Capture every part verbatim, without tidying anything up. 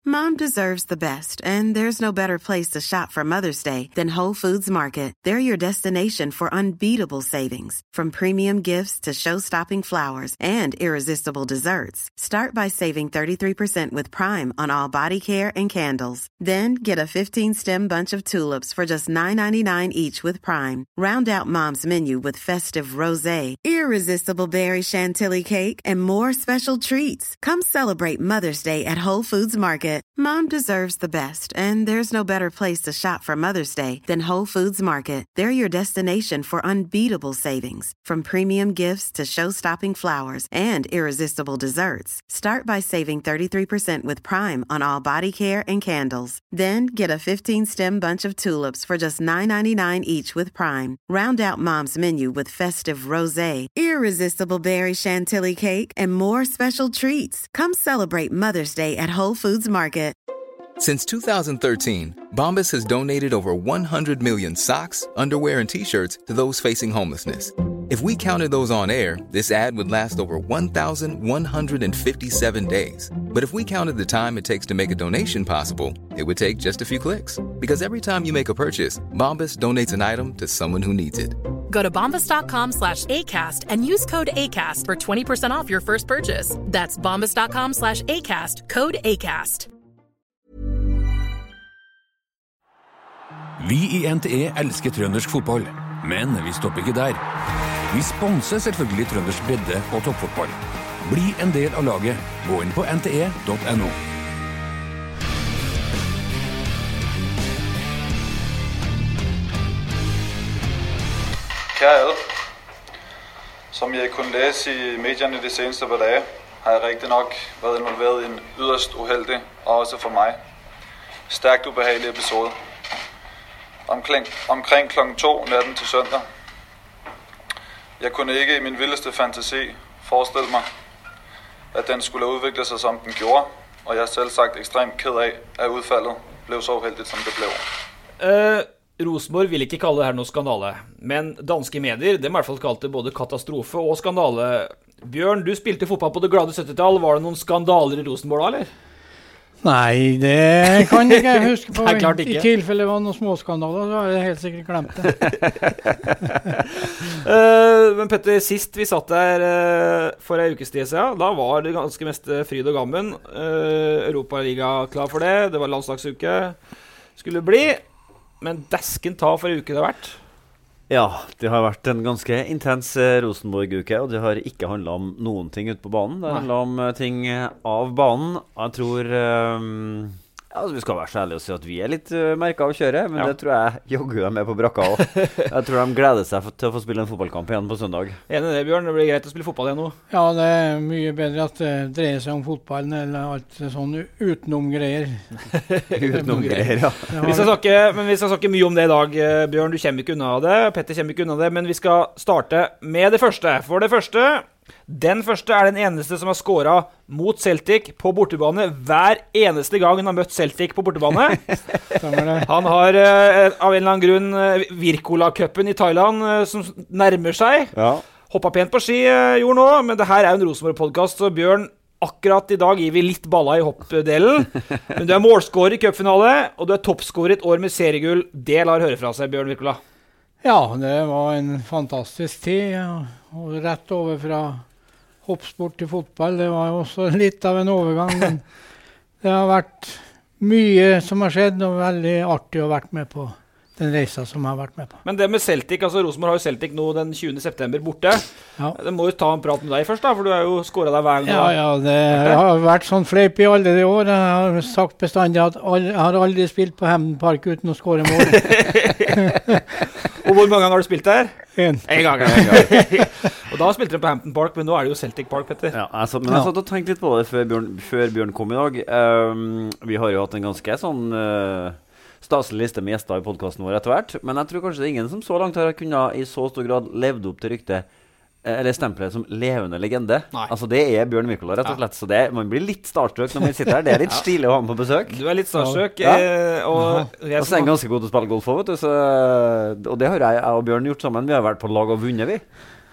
Mom deserves the best, and there's no better place to shop for Mother's Day than Whole Foods Market. They're your destination for unbeatable savings, from premium gifts to show-stopping flowers and irresistible desserts. Start by saving thirty-three percent with Prime on all body care and candles. Then get a fifteen-stem bunch of tulips for just nine ninety-nine each with Prime. Round out Mom's menu with festive rosé, irresistible berry chantilly cake, and more special treats. Come celebrate Mother's Day at Whole Foods Market. Mom deserves the best, and there's no better place to shop for Mother's Day than Whole Foods Market. They're your destination for unbeatable savings, from premium gifts to show-stopping flowers and irresistible desserts. Start by saving thirty-three percent with Prime on all body care and candles. Then get a fifteen-stem bunch of tulips for just nine ninety-nine each with Prime. Round out Mom's menu with festive rosé, irresistible berry chantilly cake, and more special treats. Come celebrate Mother's Day at Whole Foods Market. Since two thousand thirteen, Bombas has donated over one hundred million socks, underwear, and T-shirts to those facing homelessness. If we counted those on air, this ad would last over one thousand one hundred fifty-seven days. But if we counted the time it takes to make a donation possible, it would take just a few clicks. Because every time you make a purchase, Bombas donates an item to someone who needs it. Go to bombas.com slash ACAST and use code ACAST for twenty percent off your first purchase. That's bombas.com slash ACAST, code ACAST. Vi i N T E elsker trøndersk fotball, men vi stopper ikke der. Vi sponser selvfølgelig trøndersk bredde og toppfotball. Bli en del av laget. Gå inn på n t e punktum n o. Kære alle, som jeg kunne læse i medierne de seneste par dage, har jeg rigtig nok været involveret i en yderst uheldig, og også for mig, stærkt ubehagelig episode. Omkring, omkring klokken to natten til søndag. Jeg kunne ikke i min vildeste fantasi forestille mig, at den skulle udvikle sig som den gjorde, og jeg er selv sagt ekstremt ked af, at udfaldet blev så uheldigt som det blev. Uh, Rosenborg vil ikke kalle det her noe skandale, men danske medier, de har i hvert fall kalt det både katastrofe og skandale. Bjørn, du spilte fotball på det glade syttitallet. Var det noen skandaler i Rosenborg da, eller? Nei, det kan jeg ikke huske på. Nei, klart ikke. I tilfelle det var noen småskandaler, så har jeg helt sikkert glemt det. uh, men Petter, sist vi satt der uh, for en ukes tid siden, da var det ganske mest fryd og gammen. Uh, Europaliga klar for det, det var landslagsuke. Skulle bli, men desken ta for en uke det har vært. Ja, det har vært en ganske intens Rosenborg-uke, og det har ikke handlet om noen ting ute på banen. Det har handlet om ting av banen. Jeg tror um, ja, altså, vi skal være så ærlige og si at vi er litt uh, merket av kjøret, men ja. Det tror jeg jogger dem med på brakka også. Jeg tror de gleder seg for, til å få spille en fotballkamp igjen på søndag. Enig i det, Bjørn. Det blir greit å spille fotball igjen nå. Ja, det er mye bedre at det dreier seg om fotballen eller alt sånn utenom greier. Utenom greier, ja. Vi skal snakke, men vi skal snakke mye om det i dag, Bjørn. Du kommer ikke unna det, Petter kommer ikke unna det, men vi skal starte med det første. For det første, den første er den eneste som har skåret mot Celtic på bortebane hver eneste gang han har møtt Celtic på bortebane. Han har uh, av en eller annen grunn uh, Virkola-cupen i Thailand uh, som nærmer seg. Ja. Hoppet pent på ski uh, gjorde nå, men det her er jo en Rosenborg-podcast, så Bjørn, akkurat i dag gir vi litt balla i hoppdelen. Men du er målskårer i cupfinale, og du er toppskårer et år med seriegull. Det lar høre fra seg, Bjørn Virkola. Ja, det var en fantastisk tid, ja. Og rett over fra hoppsport til fotball. Det var jo også litt av en overgang, men det har vært mye som har skjedd, og veldig artig å ha vært med på den reisa som jeg har vært med på. Men det med Celtic, altså Rosenborg har jo Celtic nå den tjuende september borte. Ja. Det må jo ta en prat med deg først da, for du har jo skåret deg hver gang. Ja, ja, det har vært sånn fleip i alle de år. Jeg har sagt bestandig at jeg har aldri spilt på Hampden Park uten å skåre mål. Og hvor mange ganger har du spilt der? En. En gang. En gang. Og da spilte du på Hampden Park, men nå er det jo Celtic Park, Petter. Ja, jeg satt, men jeg satt og tenkte litt på det før Bjørn, før Bjørn kom i dag. Um, vi har jo hatt en ganske sånn... Uh, staselig liste med gjester i podcasten vår etter hvert, men jeg tror kanskje det er ingen som så langt har kunnet i så stor grad levd opp til ryktet, eller stempelet som levende legende. Nei. Altså det er Bjørn Virkola rett og slett, ja. Så det, man blir litt starstruck når man sitter her. Det er litt ja. Stilig å ha ham på besøk. Du er litt starstruck. Ja. Eh, og ja. så er han ganske god til å spille golf også, vet du, så, og det har jeg, jeg og Bjørn gjort sammen. Vi har vært på lag og vunnet, vi.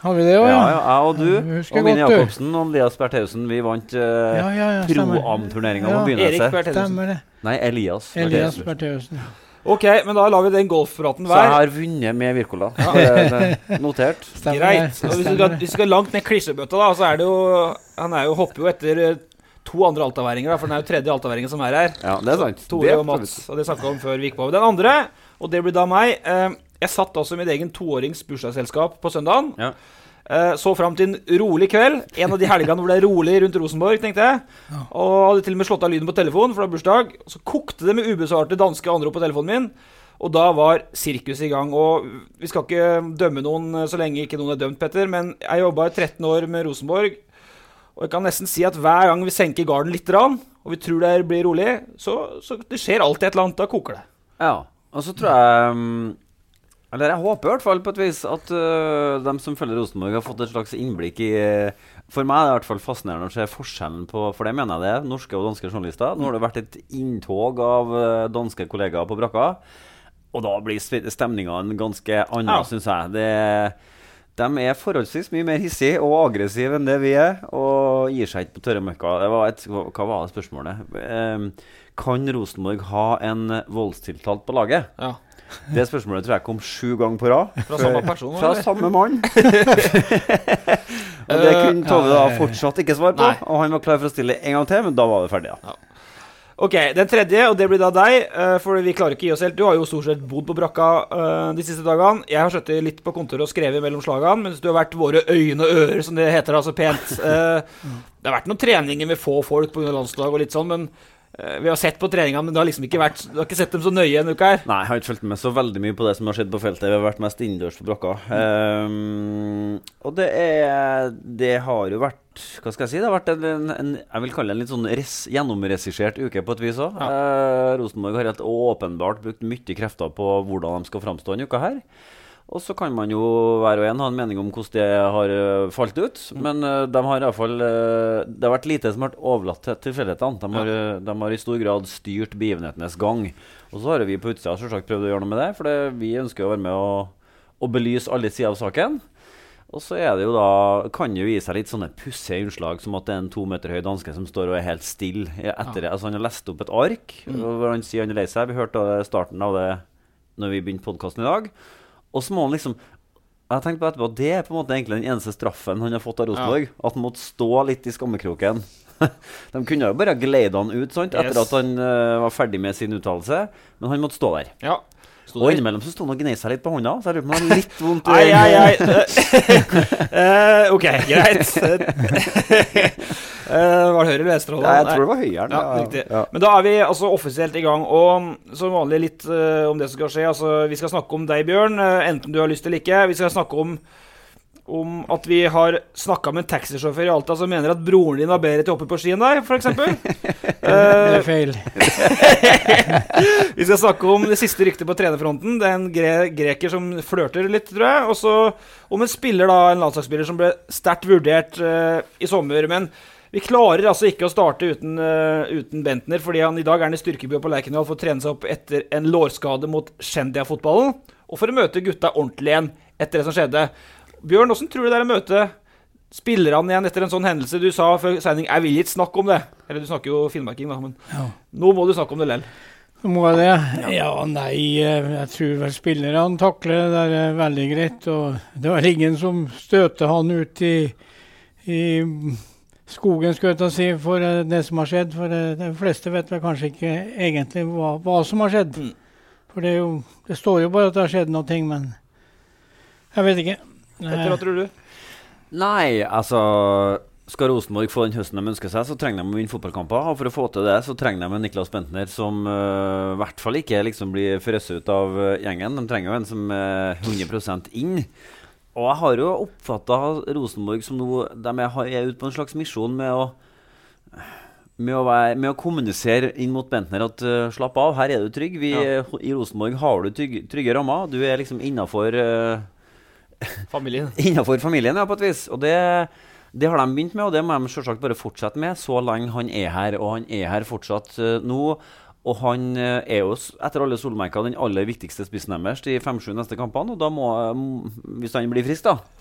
Har vi det også, ja? ja? Ja, jeg og du, Ja, husker og Mine godt, du. Jakobsen og Andreas Bertheusen, vi vant uh, Ja, ja, ja, stemmer. Pro-Am-turneringen Ja. på Erik begynnelsen. Bertheussen. Stemmer det. Nei, Elias. Elias Bertheussen. Bertheussen. Ja. Ok, men da lar vi den golfpraten Så jeg være. har vunnet med Wirkola. Det er notert. Stemmer Greit. det. Og hvis vi Stemmer skal, det. hvis vi skal langt ned klissebøtta, da, så er det jo Han er jo, hopper jo etter eh, to andre altaværinger, da, for den er jo tredje altaværingen som er her. Ja, det er sant. Tore Det er og Mats, og det snakket vi om før vi gikk på. Den andre, og det blir da meg. Eh, jeg satt også i mitt egen toårings bursdagsselskap på søndagen. Ja. Eh, så frem til en rolig kveld. En av de helgene hvor det er rolig rundt Rosenborg, tenkte jeg. Og hadde til og med slått av lyden på telefonen, for det var bursdag. Så kokte det med ubesvarte danske anrop på telefonen min. Og da var sirkus i gang. Og vi skal ikke dømme noen så lenge ikke noen er dømt, Petter, men jeg jobbet i tretten år med Rosenborg. Og jeg kan nesten si at hver gang vi senker garden litt, og vi tror det blir rolig, så, så det skjer alltid et eller annet, da koker det. Ja, og så tror jeg um, Eller jeg håper i hvert fall på et vis at uh, de som følger Rosenborg har fått et slags innblikk i uh, For meg er det i hvert fall fascinerende å se forskjellen på, for det mener jeg det, norske og danske journalister. Nå har det vært et inntog av uh, danske kollegaer på brakka, og da blir stemningen ganske annen, Ja. synes jeg. Det, de er forholdsvis mye mer hissige og aggressive enn det vi er, og gir seg ikke på tørre møkka. Det var et, hva var det spørsmålet? Um, kan Rosenborg ha en voldstiltalt på laget? Ja. Det spørsmålet tror jeg kom sju ganger på rad. Fra samme person, Fra eller? samme mann. Og det kunne Tove da fortsatt ikke svare på. Nei. Og han var klar for å stille en gang til, men da var det ferdig. Ja. Ok, den tredje, og det blir da deg, eh, for vi klarer ikke å gi oss helt. Du har jo stort sett bodd på brakka eh, de siste dagene. Jeg har sittet litt på kontoret og skrevet mellom slagene, mens du har vært våre øyne og ører, som det heter da så pent. Eh, det har vært noen treninger med få folk på grunn av landslag og litt sånn, men eh, vi har sett på treningene, men det har liksom ikke vært, du har ikke sett dem så nøye en uke her. Nei, jeg har ikke fulgt med så veldig mye på det som har skjedd på feltet. Vi har vært mest innendørs på brakka. Um, og det er Det har jo vært Hva skal jeg si? Det har vært en, en, en jeg vil kalle det en litt sånn res, gjennomregissert uke på et vis også. Ja. Uh, Rosenborg har helt åpenbart brukt mye krefter på hvordan de skal framstå en uke her. Og så kan man jo hver og en ha en mening om hvordan det har uh, falt ut. Mm. Men uh, de har i hvert fall uh, det har vært lite som har vært overlatt til tilfeldighetene. De, har, uh, de har i stor grad styrt begivenhetenes gang. Og så har vi på utsida selvsagt prøvd å gjøre noe med det, for det, vi ønsker å være med og, og belyse alle sider av saken. Og så er det jo da, kan det jo gi seg litt sånne pussige innslag, som at det er en to meter høy danske som står og er helt stille etter det. Altså han har lest opp et ark, mm. hvor han sier han er lei seg. Vi hørte starten av det når vi begynte podcasten i dag. Og så må han liksom, jeg tenkte på etterpå, det er på en måte egentlig den eneste straffen han har fått av Rosenborg. Ja. At han måtte stå litt i skammekroken. De kunne jo bare gleide han ut, sant, etter yes. at han uh, var ferdig med sin uttalelse, men han måtte stå der. Ja. Og innimellom så stod han og gnei seg litt på hånda, så jeg lurer på om han har litt vondt. Ai, ai, ai. uh, ok, greit. uh, var det høyre eller venstre? Ja, jeg tror det var høyere. Ja, riktig. Ja. Men da er vi altså offisielt i gang, og som vanlig litt uh, om det som skal skje. Altså, vi skal snakke om deg, Bjørn, uh, enten du har lyst til eller ikke. Vi skal snakke om om at vi har snakket med en taxisjåfør i Alta som mener at broren din var bedre til å hoppe på ski enn deg, for eksempel. Det er feil. Vi skal snakke om det siste ryktet på trenerfronten. Det er en gre greker som flørter litt, tror jeg. Og så om en spiller da, en landslagsspiller som ble sterkt vurdert uh, i sommer, men vi klarer altså ikke å starte uten, uh, uten Bentner, fordi han i dag er han i styrkebua på Lerkendal for å trene seg opp etter en lårskade mot Skendia-fotballen, og for å møte gutta ordentlig igjen etter det som skjedde. Bjørn, hvordan tror du det er å møte spillerne igjen etter en sånn hendelse? Du sa før sending, jeg vil ikke snakke om det. Eller du snakker jo finnmarking da, men ja. Nå må du snakke om det lell. Må jeg det? Ja. ja, nei, jeg tror vel spillerne takler det der veldig greit, og det var ingen som støter han ut i, i skogen, skal jeg si, for det som har skjedd, for de fleste vet vel kanskje ikke egentlig hva, hva som har skjedd. Mm. For det, er jo, det står jo bare at det har skjedd noe, men jeg vet ikke. Petter, hva tror du? Nei, altså skal Rosenborg få den høsten de ønsker seg, så trenger de å vinne fotballkamper. Og for å få til det, så trenger de en Niklas Bentner som uh, i hvert fall ikke liksom blir frøsset ut av uh, gjengen. De trenger jo en som er hundre prosent inn. Og jeg har jo oppfattet Rosenborg som noe, de er, er ute på en slags misjon med å Med å, være, med å kommunisere inn mot Bentner at uh, slapp av, her er du trygg. Vi, ja. I Rosenborg har du trygge, trygge rammer. Du er liksom innenfor uh, familien. Innenfor familien, ja, på et vis. Og det, det har de begynt med, og det må de selvsagt bare fortsette med så lenge han er her. Og han er her fortsatt uh, nå. Og han uh, er jo, etter alle solmerker, den aller viktigste spissen deres de fem sju neste kampene. Og da må, um, hvis han blir frisk da,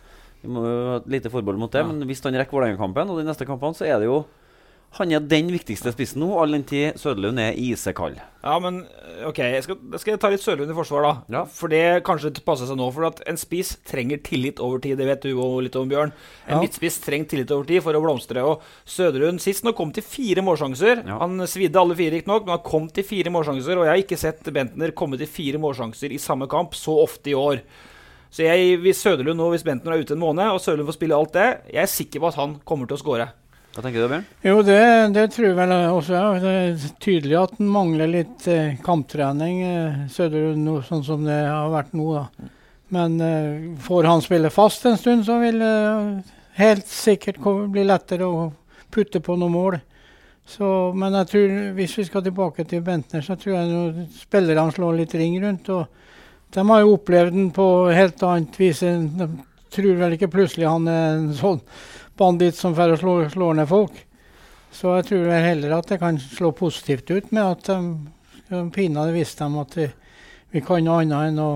Vi må jo ha et lite forbehold mot det, ja. Men hvis han rekker Vålerenga-kampen og de neste kampene, så er det jo han er den viktigste spissen nå, all den tid Søderlund er isekald. Ja, men ok, jeg skal, jeg skal ta litt Søderlund i forsvar da. Ja. For det kanskje passer seg nå, for at en spiss trenger tillit over tid, det vet du jo litt om, Bjørn. En ja. midtspiss trenger tillit over tid for å blomstre, og Søderlund sist nå kom til fire målsjanser. Ja. Han svidde alle fire ikke nok, men han kom til fire målsjanser, og jeg har ikke sett Bentner komme til fire målsjanser i samme kamp så ofte i år. Så jeg, hvis Søderlund nå, hvis Bentner er ute en måned, og Søderlund får spille alt det, jeg er sikker på at han kommer til å skåre. Hva tenker du, Bjørn? Jo, det, det tror jeg vel også. Det er tydelig at han mangler litt eh, kamptrening, eh, Søderlund, sånn som det har vært nå. Da. Men eh, får han spille fast en stund, så vil det eh, helt sikkert bli lettere å putte på noen mål. Så, men jeg tror, hvis vi skal tilbake til Bentner, så tror jeg noen spillere han slår litt ring rundt. Og de har jo opplevd den på helt annet vis. De tror vel ikke plutselig han er en sånn bandit som for å slå, slå ned folk. Så jeg tror heller at det kan slå positivt ut med at de, de pinadø visste dem at vi, vi kan noe annet enn å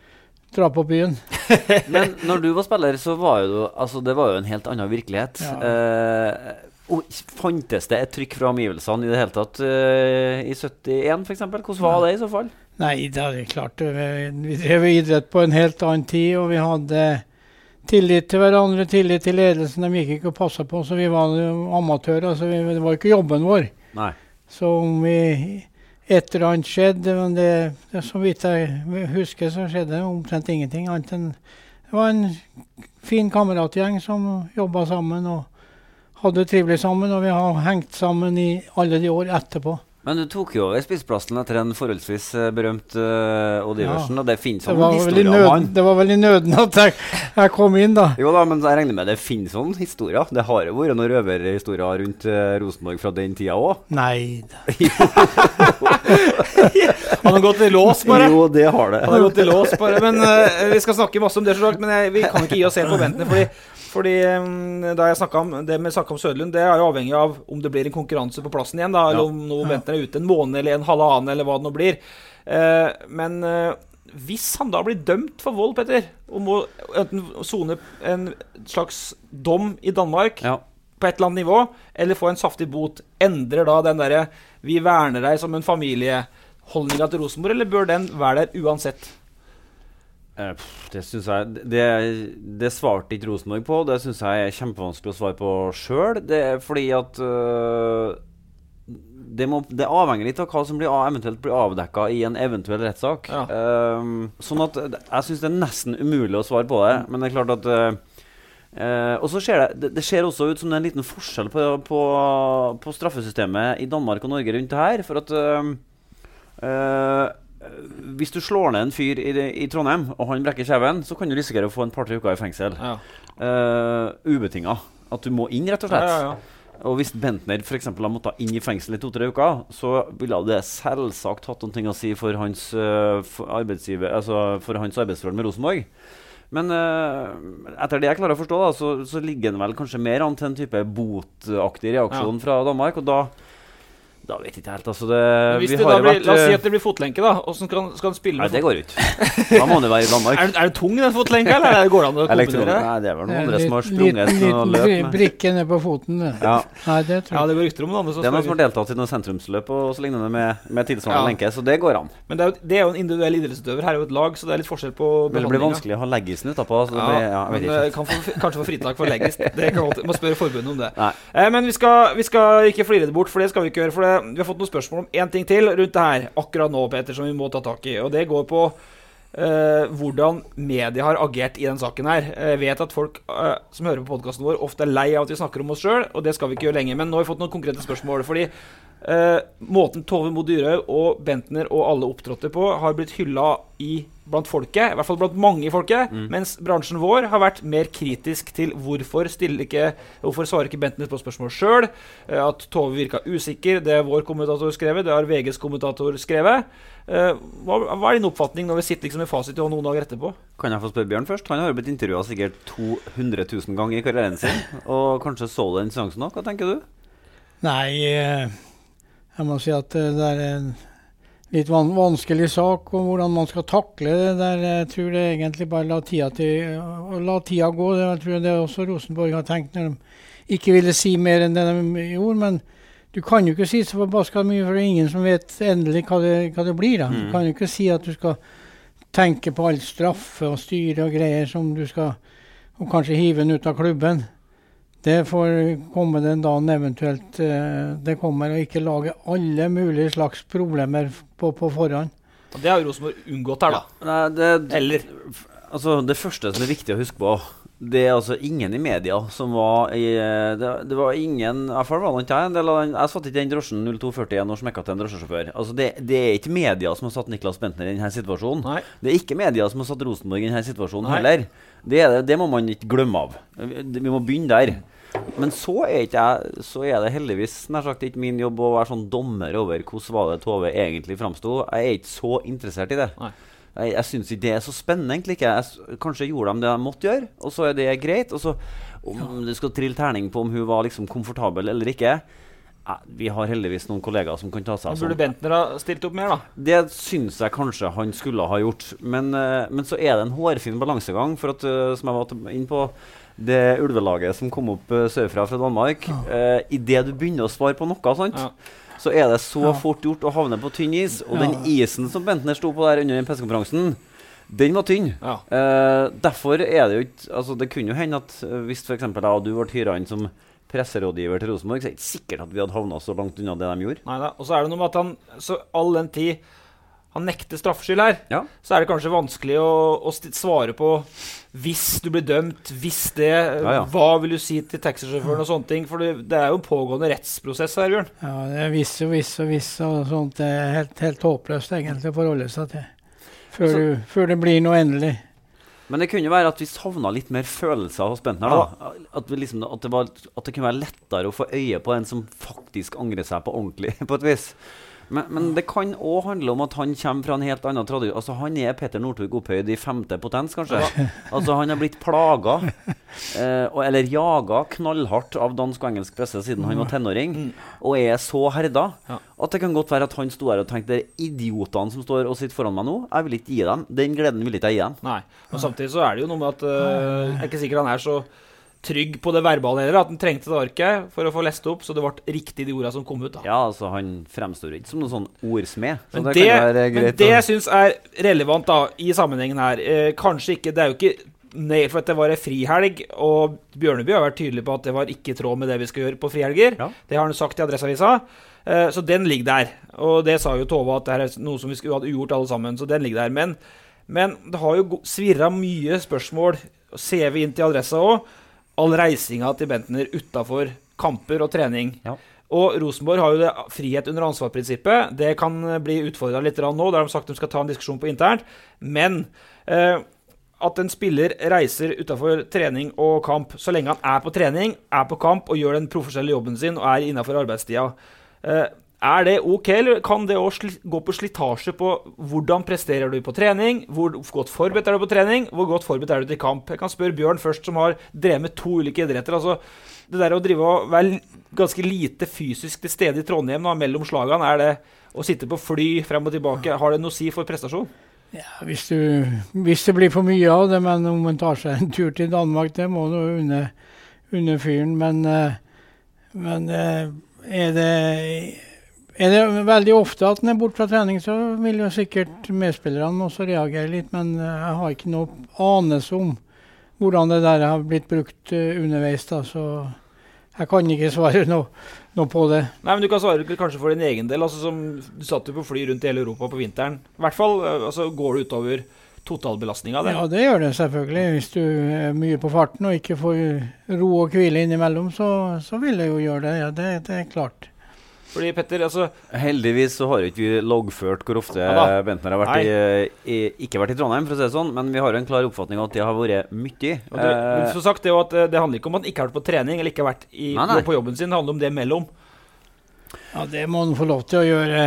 dra på byen. Men når du var spiller, så var jo, altså, det var jo en helt annen virkelighet. Ja. Eh, og fantes det et trykk fra omgivelsene i det hele tatt eh, i syttien for eksempel? Hvordan var det i så fall? Nei, det er klart. Vi, vi drev idrett på en helt annen tid, og vi hadde tillit til hverandre, tillit til ledelsen. De gikk ikke og passet på, så vi var amatører, så vi, det var ikke jobben vår. Nei. Så om vi et eller annet skjedde, men det, det så vidt jeg husker, så skjedde det omtrent ingenting. Annet enn det var en fin kameratgjeng som jobbet sammen og hadde trivelig sammen, og vi har hengt sammen i alle de år etterpå. Men du tok jo over spiseplassen etter en forholdsvis berømt uh, Odd Iversen, ja. Og det finnes sånn historie nøden, om han. Det var vel i nøden at jeg, jeg kom inn da. Jo da, men jeg regner med det finnes sånn historier. Det har jo vært noen røverhistorier rundt uh, Rosenborg fra den tida også. Nei. Han har gått i lås bare. Jo, det har det. Han har gått i lås bare, men uh, vi skal snakke masse om det, men jeg, vi kan ikke gi oss helt på ventene, fordi Fordi um, da jeg snakket om det med snakket om Søderlund, det er jo avhengig av om det blir en konkurranse på plassen igjen, da, eller om noen venter er ute en måned eller en halvannen, eller hva det nå blir. Uh, men uh, hvis han da blir dømt for vold, Petter, og må enten sone en slags dom i Danmark ja. På et eller annet nivå, eller få en saftig bot, endrer da den der vi verner deg som en familieholdning til Rosenborg, eller bør den være der uansett? Det synes jeg det, det svarte ikke Rosenborg på. Det synes jeg er kjempevanskelig å svare på selv. Det er fordi at uh, det, må, det avhenger litt av hva som blir, eventuelt blir avdekket i en eventuell rettssak. Ja. Um, sånn at jeg synes det er nesten umulig å svare på det. Men det er klart at uh, uh, og så ser det, det, det ser også ut som det er en liten forskjell på, på, på straffesystemet i Danmark og Norge rundt det her. For at uh, uh, hvis du slår ned en fyr i, i Trondheim, og han brekker kjeven, så kan du risikere å få en par-tre uker i fengsel. Ja. Uh, ubetinget. At du må inn, rett og slett. Ja, ja, ja. Og hvis Bentner for eksempel har måttet inn i fengsel i to-tre uker, så ville det selvsagt hatt noen ting å si for hans, uh, for arbeidsgiver, altså for hans arbeidsforhold med Rosenborg. Men uh, etter det jeg klarer å forstå, da, så, så ligger den vel kanskje mer an til en type botaktig reaksjon ja. Fra Danmark, og da Da vet jeg ikke helt, altså det, Hvis det da blir, vært, la oss si at det blir fotlenke da, hvordan skal, skal han spille med? Nei, det går ut. Da må det være i Danmark. er, er det tung den fotlenke, eller går det an å kombinere? Nei, det er vel noen andre som har sprunget noen løp. Liten brikke ned på foten. Det. Ja. Nei, det tror jeg. Ja, det går rykter om noen andre. Det er noen som har deltatt i noen sentrumsløp og så lignende med, med tilsvarende ja. Lenke, så det går an. Men det er, jo, det er jo en individuell idrettsutøver, her er jo et lag, så det er litt forskjell på behandlinga. Det blir vanskelig å ha leggisen utapå. Ja, det, ja, men det kan få, kanskje få fritak for leggis. Det kan man spørre forbundet om det. Eh, men vi skal, vi skal ikke flire det bort, for det skal vi ikke gjøre, for det, vi har fått noen spørsmål om en ting til rundt det her akkurat nå, Peter, som vi må ta tak i, og det går på uh, hvordan media har agert i den saken her. Jeg vet at folk uh, som hører på podcasten vår ofte er lei av at vi snakker om oss selv, og det skal vi ikke gjøre lenge, men nå har vi fått noen konkrete spørsmål, fordi uh, måten Tove Mo Dyrhaug og Bentner og alle opptrådte på har blitt hyllet i blant folket, i hvert fall blant mange i folket, mm. mens bransjen vår har vært mer kritisk til hvorfor stiller ikke, hvorfor svarer ikke Bentner på spørsmål selv, at Tove virket usikker, det er vår kommentator skrevet, det har V G's kommentator skrevet. Hva, hva er din oppfatning når vi sitter liksom i fasit og noen dager etterpå? Kan jeg få spørre Bjørn først? Han har jo blitt intervjuet sikkert to hundre tusen ganger i karrieren sin, og kanskje så den seansen også. Hva tenker du? Nei, jeg må si at det er en litt van vanskelig sak, og hvordan man skal takle det der. Jeg tror det egentlig bare la tida, til, å la tida gå. Det, jeg tror det er også Rosenborg har tenkt når de ikke ville si mer enn det de gjorde, men du kan jo ikke si så forbaska mye, for det er ingen som vet endelig hva det, hva det blir. Da. Du kan jo ikke si at du skal tenke på all straffe og styre og greier som du skal, og kanskje hive den ut av klubben. Det får komme den dagen eventuelt uh, det kommer, og ikke lage alle mulige slags problemer på, på forhånd. Og det har jo Rosenborg unngått her da. Ja, nei, det, Eller? Altså, det første som er viktig å huske på, det er altså ingen i media som var i, det, det var ingen, i hvert fall var det ikke en del av den, jeg satt ikke i den drosjen null to førti-en og smekket til en drosjesjåfør. Altså det, det er ikke media som har satt Niklas Bentner i denne situasjonen. Nei. Det er ikke media som har satt Rosenborg i denne situasjonen Nei. heller. Det, er det, det må man ikke glemme av. Vi må begynne der. Men så er, ikke jeg, så er det heldigvis nær sagt ikke min jobb å være sånn dommer over hvordan var det Tove egentlig fremstod. Jeg er ikke så interessert i det. Nei. Jeg, jeg synes ikke det er så spennende egentlig ikke. Jeg, kanskje gjorde de det de måtte gjøre, og så er det greit. Og så om du skal trille terning på om hun var liksom komfortabel eller ikke, ja, vi har heldigvis noen kollegaer som kan ta seg av sånn. Burde Bentner ha stilt opp mer da? Det synes jeg kanskje han skulle ha gjort. Men, uh, men så er det en hårfin balansegang, for at, uh, som jeg var inn på, det ulvelaget som kom opp uh, sørfra fra Danmark, uh, i det du begynner å svare på noe, sant? Ja. Så er det så ja. fort gjort å havne på tynn is, og ja. den isen som Bentner sto på der under den pressekonferansen, den var tynn. Ja. Uh, derfor er det jo ikke, altså det kunne jo hende at uh, hvis for eksempel jeg og du var hyret inn som presserådgiver til Rosenborg, så er det ikke sikkert at vi hadde havnet så langt unna det de gjorde. Neida, og så er det noe med at han, så all den tid han nekter straffskyld her, ja. så er det kanskje vanskelig å, å svare på hvis du blir dømt, hvis det, ja, ja. hva vil du si til taxisjåføren og sånne ting, for det, det er jo en pågående rettsprosess her, Bjørn. Ja, det er viss og viss og viss og sånt, det er helt, helt håpløst egentlig å forholde seg til, før, altså, du, før det blir noe endelig. Men det kunne jo være at vi savnet litt mer følelser hos Bentner da, ja. at, vi liksom, at, det var, at det kunne være lettere å få øye på en som faktisk angrer seg på ordentlig, på et vis. Men, men det kan også handle om at han kommer fra en helt annen tradisjon. Altså han er Petter Northug opphøyd i femte potens, kanskje. Altså han har blitt plaget, eh, eller jaget knallhardt av dansk og engelsk presse siden han var tenåring, og er så herda, at det kan godt være at han stod her og tenkte, idiotene som står og sitter foran meg nå, jeg vil ikke gi dem. Den gleden vil ikke jeg gi dem. Nei, og samtidig så er det jo noe med at, uh, jeg er ikke sikker han er så trygg på det verbale heller, at han trengte det arket for å få lest opp, så det ble riktig de ordene som kom ut da. Ja, altså han fremstår ikke som noen sånn ordsmed. Så men det, det, men det jeg synes er relevant da, i sammenhengen her, eh, kanskje ikke, det er jo ikke nei, for at det var en frihelg, og Bjørneby har vært tydelig på at det var ikke tråd med det vi skal gjøre på frihelger. Ja. Det har han sagt i Adresseavisa, eh, så den ligger der. Og det sa jo Tove at det er noe som vi skulle ha gjort alle sammen, så den ligger der. Men, men det har jo svirret mye spørsmål, ser vi inn til Adressa også, all reisinga til Bentner utenfor kamper og trening. Ja. Og Rosenborg har jo det frihet under ansvarprinsippet. Det kan bli utfordret litt nå, der har de sagt at de skal ta en diskusjon på internt. Men eh, at en spiller reiser utenfor trening og kamp, så lenge han er på trening, er på kamp og gjør den profesjonelle jobben sin og er innenfor arbeidstida. Eh, er det ok, eller kan det også gå på slitasje på hvordan presterer du på trening, hvor godt forberedt er du på trening, hvor godt forberedt er du til kamp? Jeg kan spørre Bjørn først, som har drevet med to ulike idretter. Altså, det der å drive og være ganske lite fysisk til stede i Trondheim da, mellom slagene, er det å sitte på fly frem og tilbake, har det noe å si for prestasjon? Ja, hvis, du, hvis det blir for mye av det, men om man tar seg en tur til Danmark, det må du under, under fyren, men, men er det... Er det veldig ofte at når jeg er bort fra trening, så vil jo sikkert medspillerne også reagere litt, men jeg har ikke noe anelse om hvordan det der har blitt brukt underveis, da, så jeg kan ikke svare noe, noe på det. Nei, men du kan svare kanskje for din egen del, altså som du satt jo på fly rundt i hele Europa på vinteren. I hvert fall altså, går det utover totalbelastningen der. Ja, det gjør det selvfølgelig. Hvis du er mye på farten og ikke får ro og hvile innimellom, så, så vil jeg jo gjøre det, ja, det, det er klart. Fordi Petter, altså... Heldigvis så har ikke vi loggført hvor ofte ja, Bentner har vært i, i, ikke vært i Trondheim, for å si det sånn, men vi har en klar oppfatning av at det har vært mye. Og det, eh, så sagt, det, at det handler ikke om at han ikke har vært på trening, eller ikke har vært i, nei, nei. på jobben sin, det handler om det mellom. Ja, det må han få lov til å gjøre.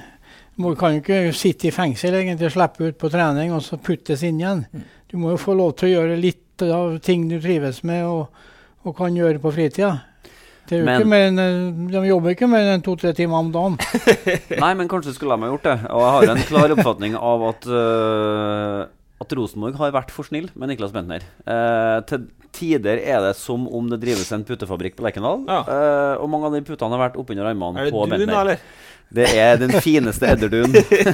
Du kan jo ikke sitte i fengsel egentlig, slippe ut på trening, og så puttes inn igjen. Du må jo få lov til å gjøre litt av ting du trives med, og, og kan gjøre på fritida. Det er jo Men- ikke mer enn, de jobber ikke mer enn to-tre timer om dagen. Nei, men kanskje skulle de ha gjort det. Og jeg har en klar oppfatning av at, uh, at Rosenborg har vært for snill med Niklas Bentner. Uh, til tider er det som om det drives en putefabrikk på Lerkendal. Ja. Uh, og mange av de putene har vært oppunder armene Er det på dun, Bentner. da, eller? Det er den fineste edderdun.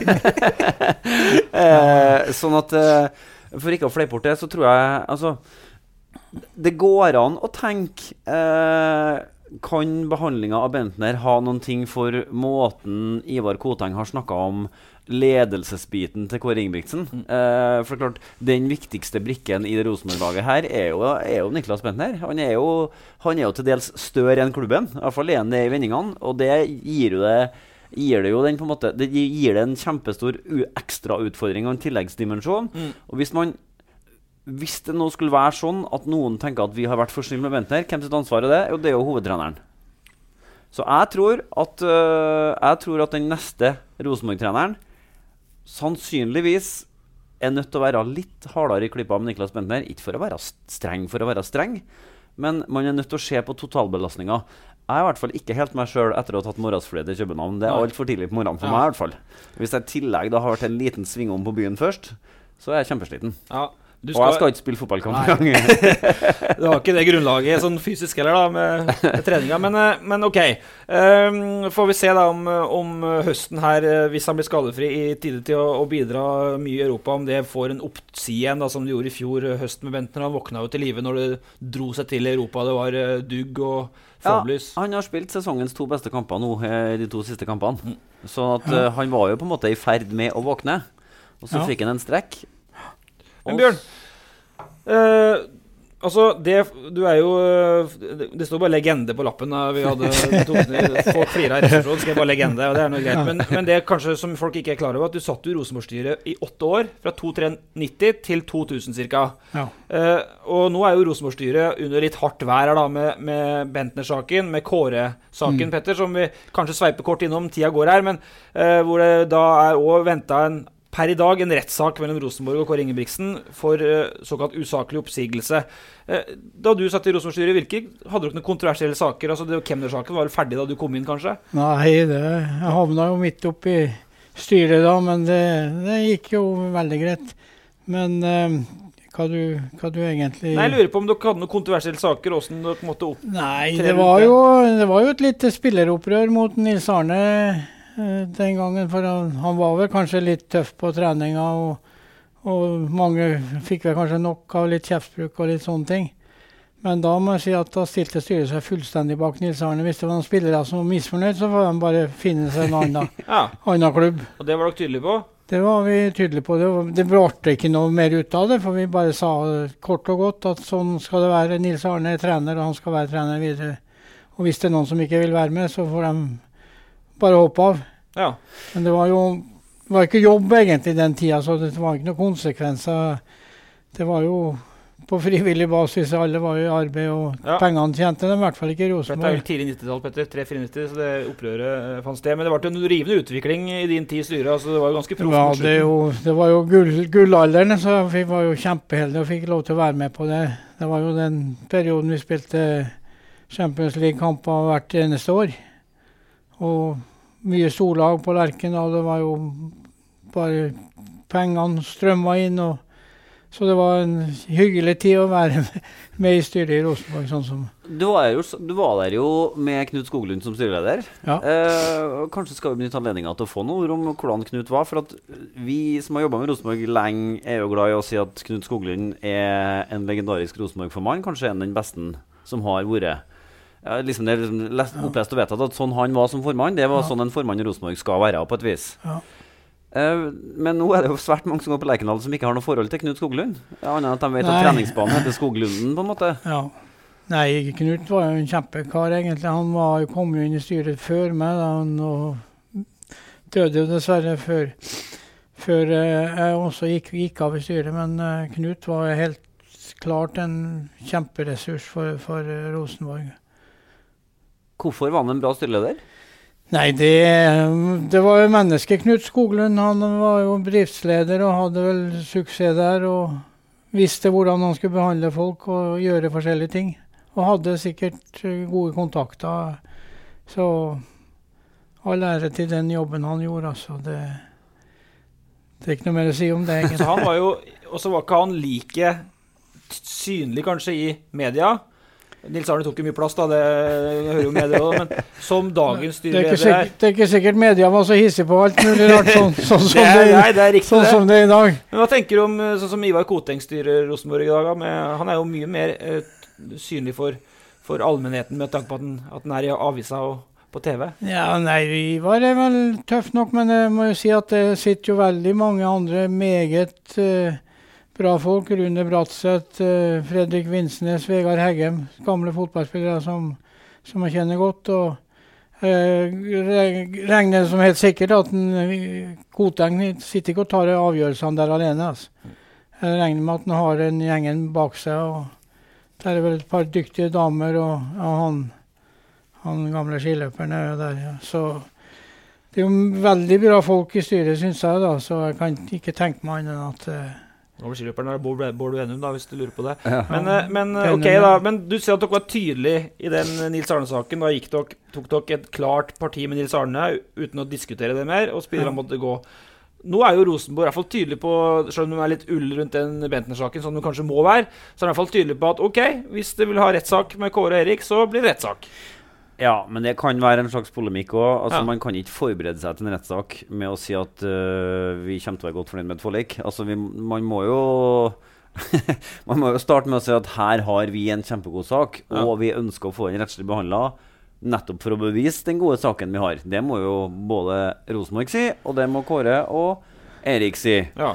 uh, sånn at uh, for ikke å fleipe bort det, så tror jeg altså, det går an å tenke uh, kan behandlinga av Bentner ha noen ting for måten Ivar Koteng har snakket om ledelsesbiten til Kåre Ingebrigtsen? Mm. Uh, for klart, den viktigste brikken i det Rosenborg-laget her er jo, er jo Niklas Bentner. Han er jo, han er jo til dels større enn klubben. I hvert fall er han det i vendingene. Og det gir jo det, gir det jo den på en måte, det gir det en kjempestor u- ekstra utfordring og en tilleggsdimensjon. Mm. Og hvis man Hvis det nå skulle være sånn at noen tenker at vi har vært for snill med Bentner, hvem sitt ansvar er det? Jo, det er jo hovedtreneren. Så jeg tror at, uh, jeg tror at den neste Rosenborg-treneren sannsynligvis er nødt til å være litt hardere i klippa med Niklas Bentner. Ikke for å være streng for å være streng, men man er nødt til å se på totalbelastninga. Jeg er i hvert fall ikke helt meg selv etter å ha tatt morgensflyet til København. Det er alt for tidlig på morgenen for ja. meg i hvert fall. Hvis jeg i tillegg da har vært en liten sving om på byen først, så er jeg kjempesliten. Ja. Du skal... Og jeg skal ikke spille fotballkamp en gang. Du har ikke det grunnlaget sånn fysisk heller da, med, med treninga, men, men ok. Um, får vi se da om, om høsten her, hvis han blir skadefri i tide til å, å bidra mye i Europa, om det får en oppside igjen da, som det gjorde i fjor høst med Bentner. Han våkna jo til live når det dro seg til Europa. Det var uh, dugg og flomlys. Ja, han har spilt sesongens to beste kamper nå, de to siste kampene. Mm. Så at, uh, han var jo på en måte i ferd med å våkne, og så ja. fikk han en strekk. Men Bjørn, uh, altså, det, du er jo, det, det står bare legende på lappen. Da. Vi hadde tok, folk flirer i resepsjonen, skal jeg bare legende, og det er noe greit. Men, men det kanskje som folk ikke er klar over, at du satt i Rosenborg-styret i åtte år, fra to tre nitti til to tusen cirka. Ja. Uh, og nå er jo Rosenborg-styret under litt hardt vær da, med, med Bentner-saken, med Kåre-saken, mm. Petter, som vi kanskje sveiper kort innom, tida går her, men uh, hvor det da er også ventet en per i dag en rettssak mellom Rosenborg og Kåre Ingebrigtsen for uh, såkalt usaklig oppsigelse. Uh, da du satt i Rosenborg-styret, hvilke, hadde du ikke noen kontroversielle saker? Altså, det Kemner-saken var vel ferdig da du kom inn, kanskje? Nei, det, jeg havna jo midt opp i styret da, men det, det gikk jo veldig greit. Men uh, hva, du, hva du egentlig... Nei, jeg lurer på om dere hadde noen kontroversielle saker, hvordan dere måtte opp... Nei, det var, jo, det var jo et lite spilleropprør mot Nils Arne den gangen, for han, han var vel kanskje litt tøff på treninga, og, og mange fikk vel kanskje nok av litt kjeftsbruk og litt sånne ting. Men da må jeg si at da stilte styret seg fullstendig bak Nils Arne. Hvis det var noen spillere som var misfornøyd, så får de bare finne seg en annen, ja. annen klubb. Og det var dere tydelige på? Det var vi tydelige på. Det, var, det ble ikke noe mer ut av det, for vi bare sa kort og godt at sånn skal det være. Nils Arne er trener, og han skal være trener videre. Og hvis det er noen som ikke vil være med, så får de bare hoppe av. Ja. Men det var jo det var ikke jobb egentlig den tida, så det var ikke noen konsekvenser. Det var jo på frivillig basis, alle var jo i arbeid, og ja. pengene tjente dem, i hvert fall ikke i Rosenborg. Dette er jo tidlig nittitall, Petter, tre nitti, så det opprøret fant sted. Men det var en rivende utvikling i din tid i styret, altså det var jo ganske proft. Ja, det, jo, det var jo gull, gullalderen, så vi var jo kjempeheldige og fikk lov til å være med på det. Det var jo den perioden vi spilte Champions League-kamper hvert eneste år. Og mye storlag på Lerken, og det var jo bare pengene strømmet inn, og så det var en hyggelig tid å være med i styret i Rosenborg. Sånn som. Du, var jo, du var der jo med Knut Skoglund som styreleder. Ja. Eh, kanskje skal vi benytte anledningen til å få noe ord om hvordan Knut var, for at vi som har jobbet med Rosenborg lenge er jo glad i å si at Knut Skoglund er en legendarisk Rosenborg-formann, kanskje en den beste som har vært. Ja, liksom det er liksom lest, opplest og vedtatt at sånn han var som formann, det var ja. sånn en formann i Rosenborg skal være på et vis. Ja. Uh, men nå er det jo svært mange som går på Lerkendal som ikke har noe forhold til Knut Skoglund. Ja, annet enn at de vet Nei. at treningsbanen heter Skoglunden på en måte. Ja. Nei, Knut var jo en kjempekar egentlig. Han var jo kom jo inn i styret før meg, da, og døde jo dessverre før, før uh, jeg også gikk, gikk av i styret. Men uh, Knut var helt klart en kjemperessurs for, for uh, Rosenborg. Hvorfor var han en bra styreleder? Nei, det, det var jo menneske Knut Skoglund. Han var jo bedriftsleder og hadde vel suksess der, og visste hvordan han skulle behandle folk og gjøre forskjellige ting. og hadde sikkert gode kontakter. Så all ære til den jobben han gjorde, altså. Det, det er ikke noe mer å si om det. Så han var jo, og så var ikke han like synlig kanskje i media. Nils Arne tok jo mye plass da, det jeg hører jo media også, men som dagens styreleder... Det, det er ikke sikkert media var så hissig på alt mulig rart, sånn, sånn, som, det, det, nei, det, er riktig, sånn det. som det er i dag. Men hva tenker du om sånn som Ivar Koteng styrer Rosenborg i dag? Med, han er jo mye mer eh, synlig for, for allmennheten med tanke på at han, at han er i avisa og på T V. Ja, nei, Ivar er vel tøff nok, men jeg må jo si at det sitter jo veldig mange andre meget... Eh, bra folk, Rune Bratseth, uh, Fredrik Vinsnes, Vegard Heggem, gamle fotballspillere som, som jeg kjenner godt. Og uh, regner det som helt sikkert at en Koteng sitter ikke og tar avgjørelsene der alene. Altså. Jeg regner med at han har en gjengen bak seg, og der er vel et par dyktige damer, og, og han, han gamle skiløperen er jo der. Ja. Så det er jo veldig bra folk i styret, synes jeg, da, så jeg kan ikke tenke meg annet enn at... Uh, Nå var skiløperen der, Bård, Bård Enum da, hvis du lurer på det. Ja. Men, men, ok da, men du ser at dere var tydelig i den Nils Arne-saken. Da gikk dere, tok dere et klart parti med Nils Arne, uten å diskutere det mer, og spillerne ja. måtte gå. Nå er jo Rosenborg i hvert fall tydelig på, selv om de er litt ull rundt den Bentner-saken, som de kanskje må være, så er de i hvert fall tydelig på at, ok, hvis de vil ha rettssak med Kåre og Erik, så blir det rettssak. Ja, men det kan være en slags polemikk også. Altså, ja. Man kan ikke forberede seg til en rettssak med å si at uh, vi kommer til å være godt fornøyd med et forlik. Altså, vi, man må jo man må jo starte med å si at her har vi en kjempegod sak, ja. og vi ønsker å få den rettslig behandlet nettopp for å bevise den gode saken vi har. Det må jo både Rosenborg si, og det må Kåre og Erik si. Ja.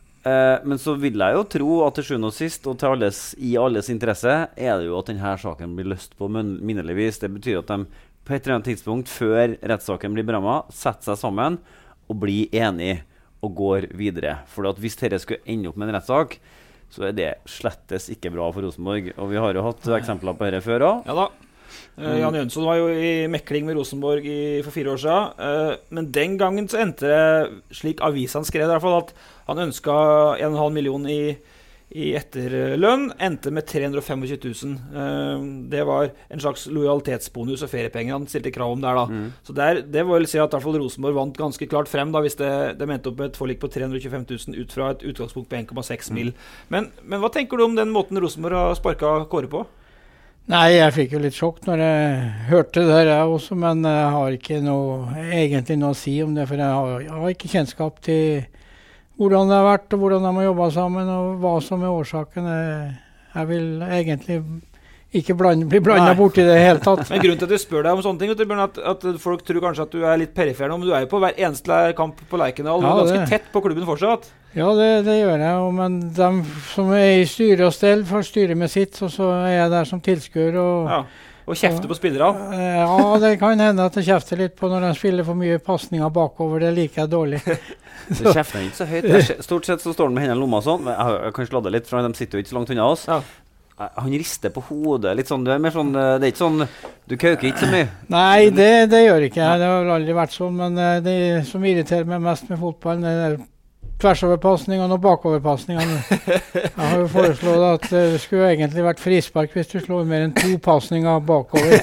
Uh, men så vil jeg jo tro at til sjuende og sist, og til alles, i alles interesse, er det jo at denne saken blir løst på minnelig vis. Det betyr at de på et eller annet tidspunkt, før rettssaken blir berammet, setter seg sammen og blir enige og går videre. For at hvis dette skulle ende opp med en rettssak, så er det slettes ikke bra for Rosenborg. Og vi har jo hatt eksempler på dette før også. Ja da. Uh, Jan Jønsson var jo i mekling med Rosenborg i, for fire år siden, uh, men den gangen så endte det, slik avisen skrev i hvert fall, at han ønsket en og en halv million i, i etterlønn, endte med tre hundre og tjuefem tusen. Uh, det var en slags lojalitetsbonus og feriepenger han stilte krav om der da. Mm. Så der, det vil si at i hvert fall Rosenborg vant ganske klart frem da, hvis det, det mente opp et forlik på tre hundre og tjuefem tusen ut fra et utgangspunkt på en komma seks mil. Mm. Men, men hva tenker du om den måten Rosenborg har sparket Kåre på? Nei, jeg fikk jo litt sjokk når jeg hørte det der jeg også, men jeg har ikke noe, egentlig noe å si om det, for jeg har, jeg har ikke kjennskap til hvordan det har vært, og hvordan de har jobbet sammen, og hva som er årsaken. Jeg, jeg vil egentlig ikke blande, bli blandet bort i det hele tatt. Men grunnen til at jeg spør deg om sånne ting, vet du, Bjørn, at, at folk tror kanskje at du er litt perifer nå, men du er jo på hver eneste kamp på Lerkendal, ja, ganske det. Tett på klubben fortsatt. Ja, det, det gjør jeg, men de som er i styre og stell får styre med sitt, og så er jeg der som tilskuer. Og, ja, og kjefter på spillere. Ja, det kan hende at jeg kjefter litt på når de spiller for mye passninger bakover, det liker jeg dårlig. Det kjefter ikke så høyt. Stort sett så står den med hendene i lomma sånn, jeg, jeg kan sladde litt, for de sitter jo ikke så langt unna oss. Ja. Han rister på hodet, litt sånn, det er mer sånn, det er ikke sånn, du køker ikke så mye. Nei, det, det gjør ikke jeg, det har aldri vært sånn, men det som irriterer meg mest med fotballen, det er tversoverpassningene og bakoverpassningene. Jeg har jo foreslått at det skulle egentlig vært frispark hvis du slår mer enn to passninger bakover.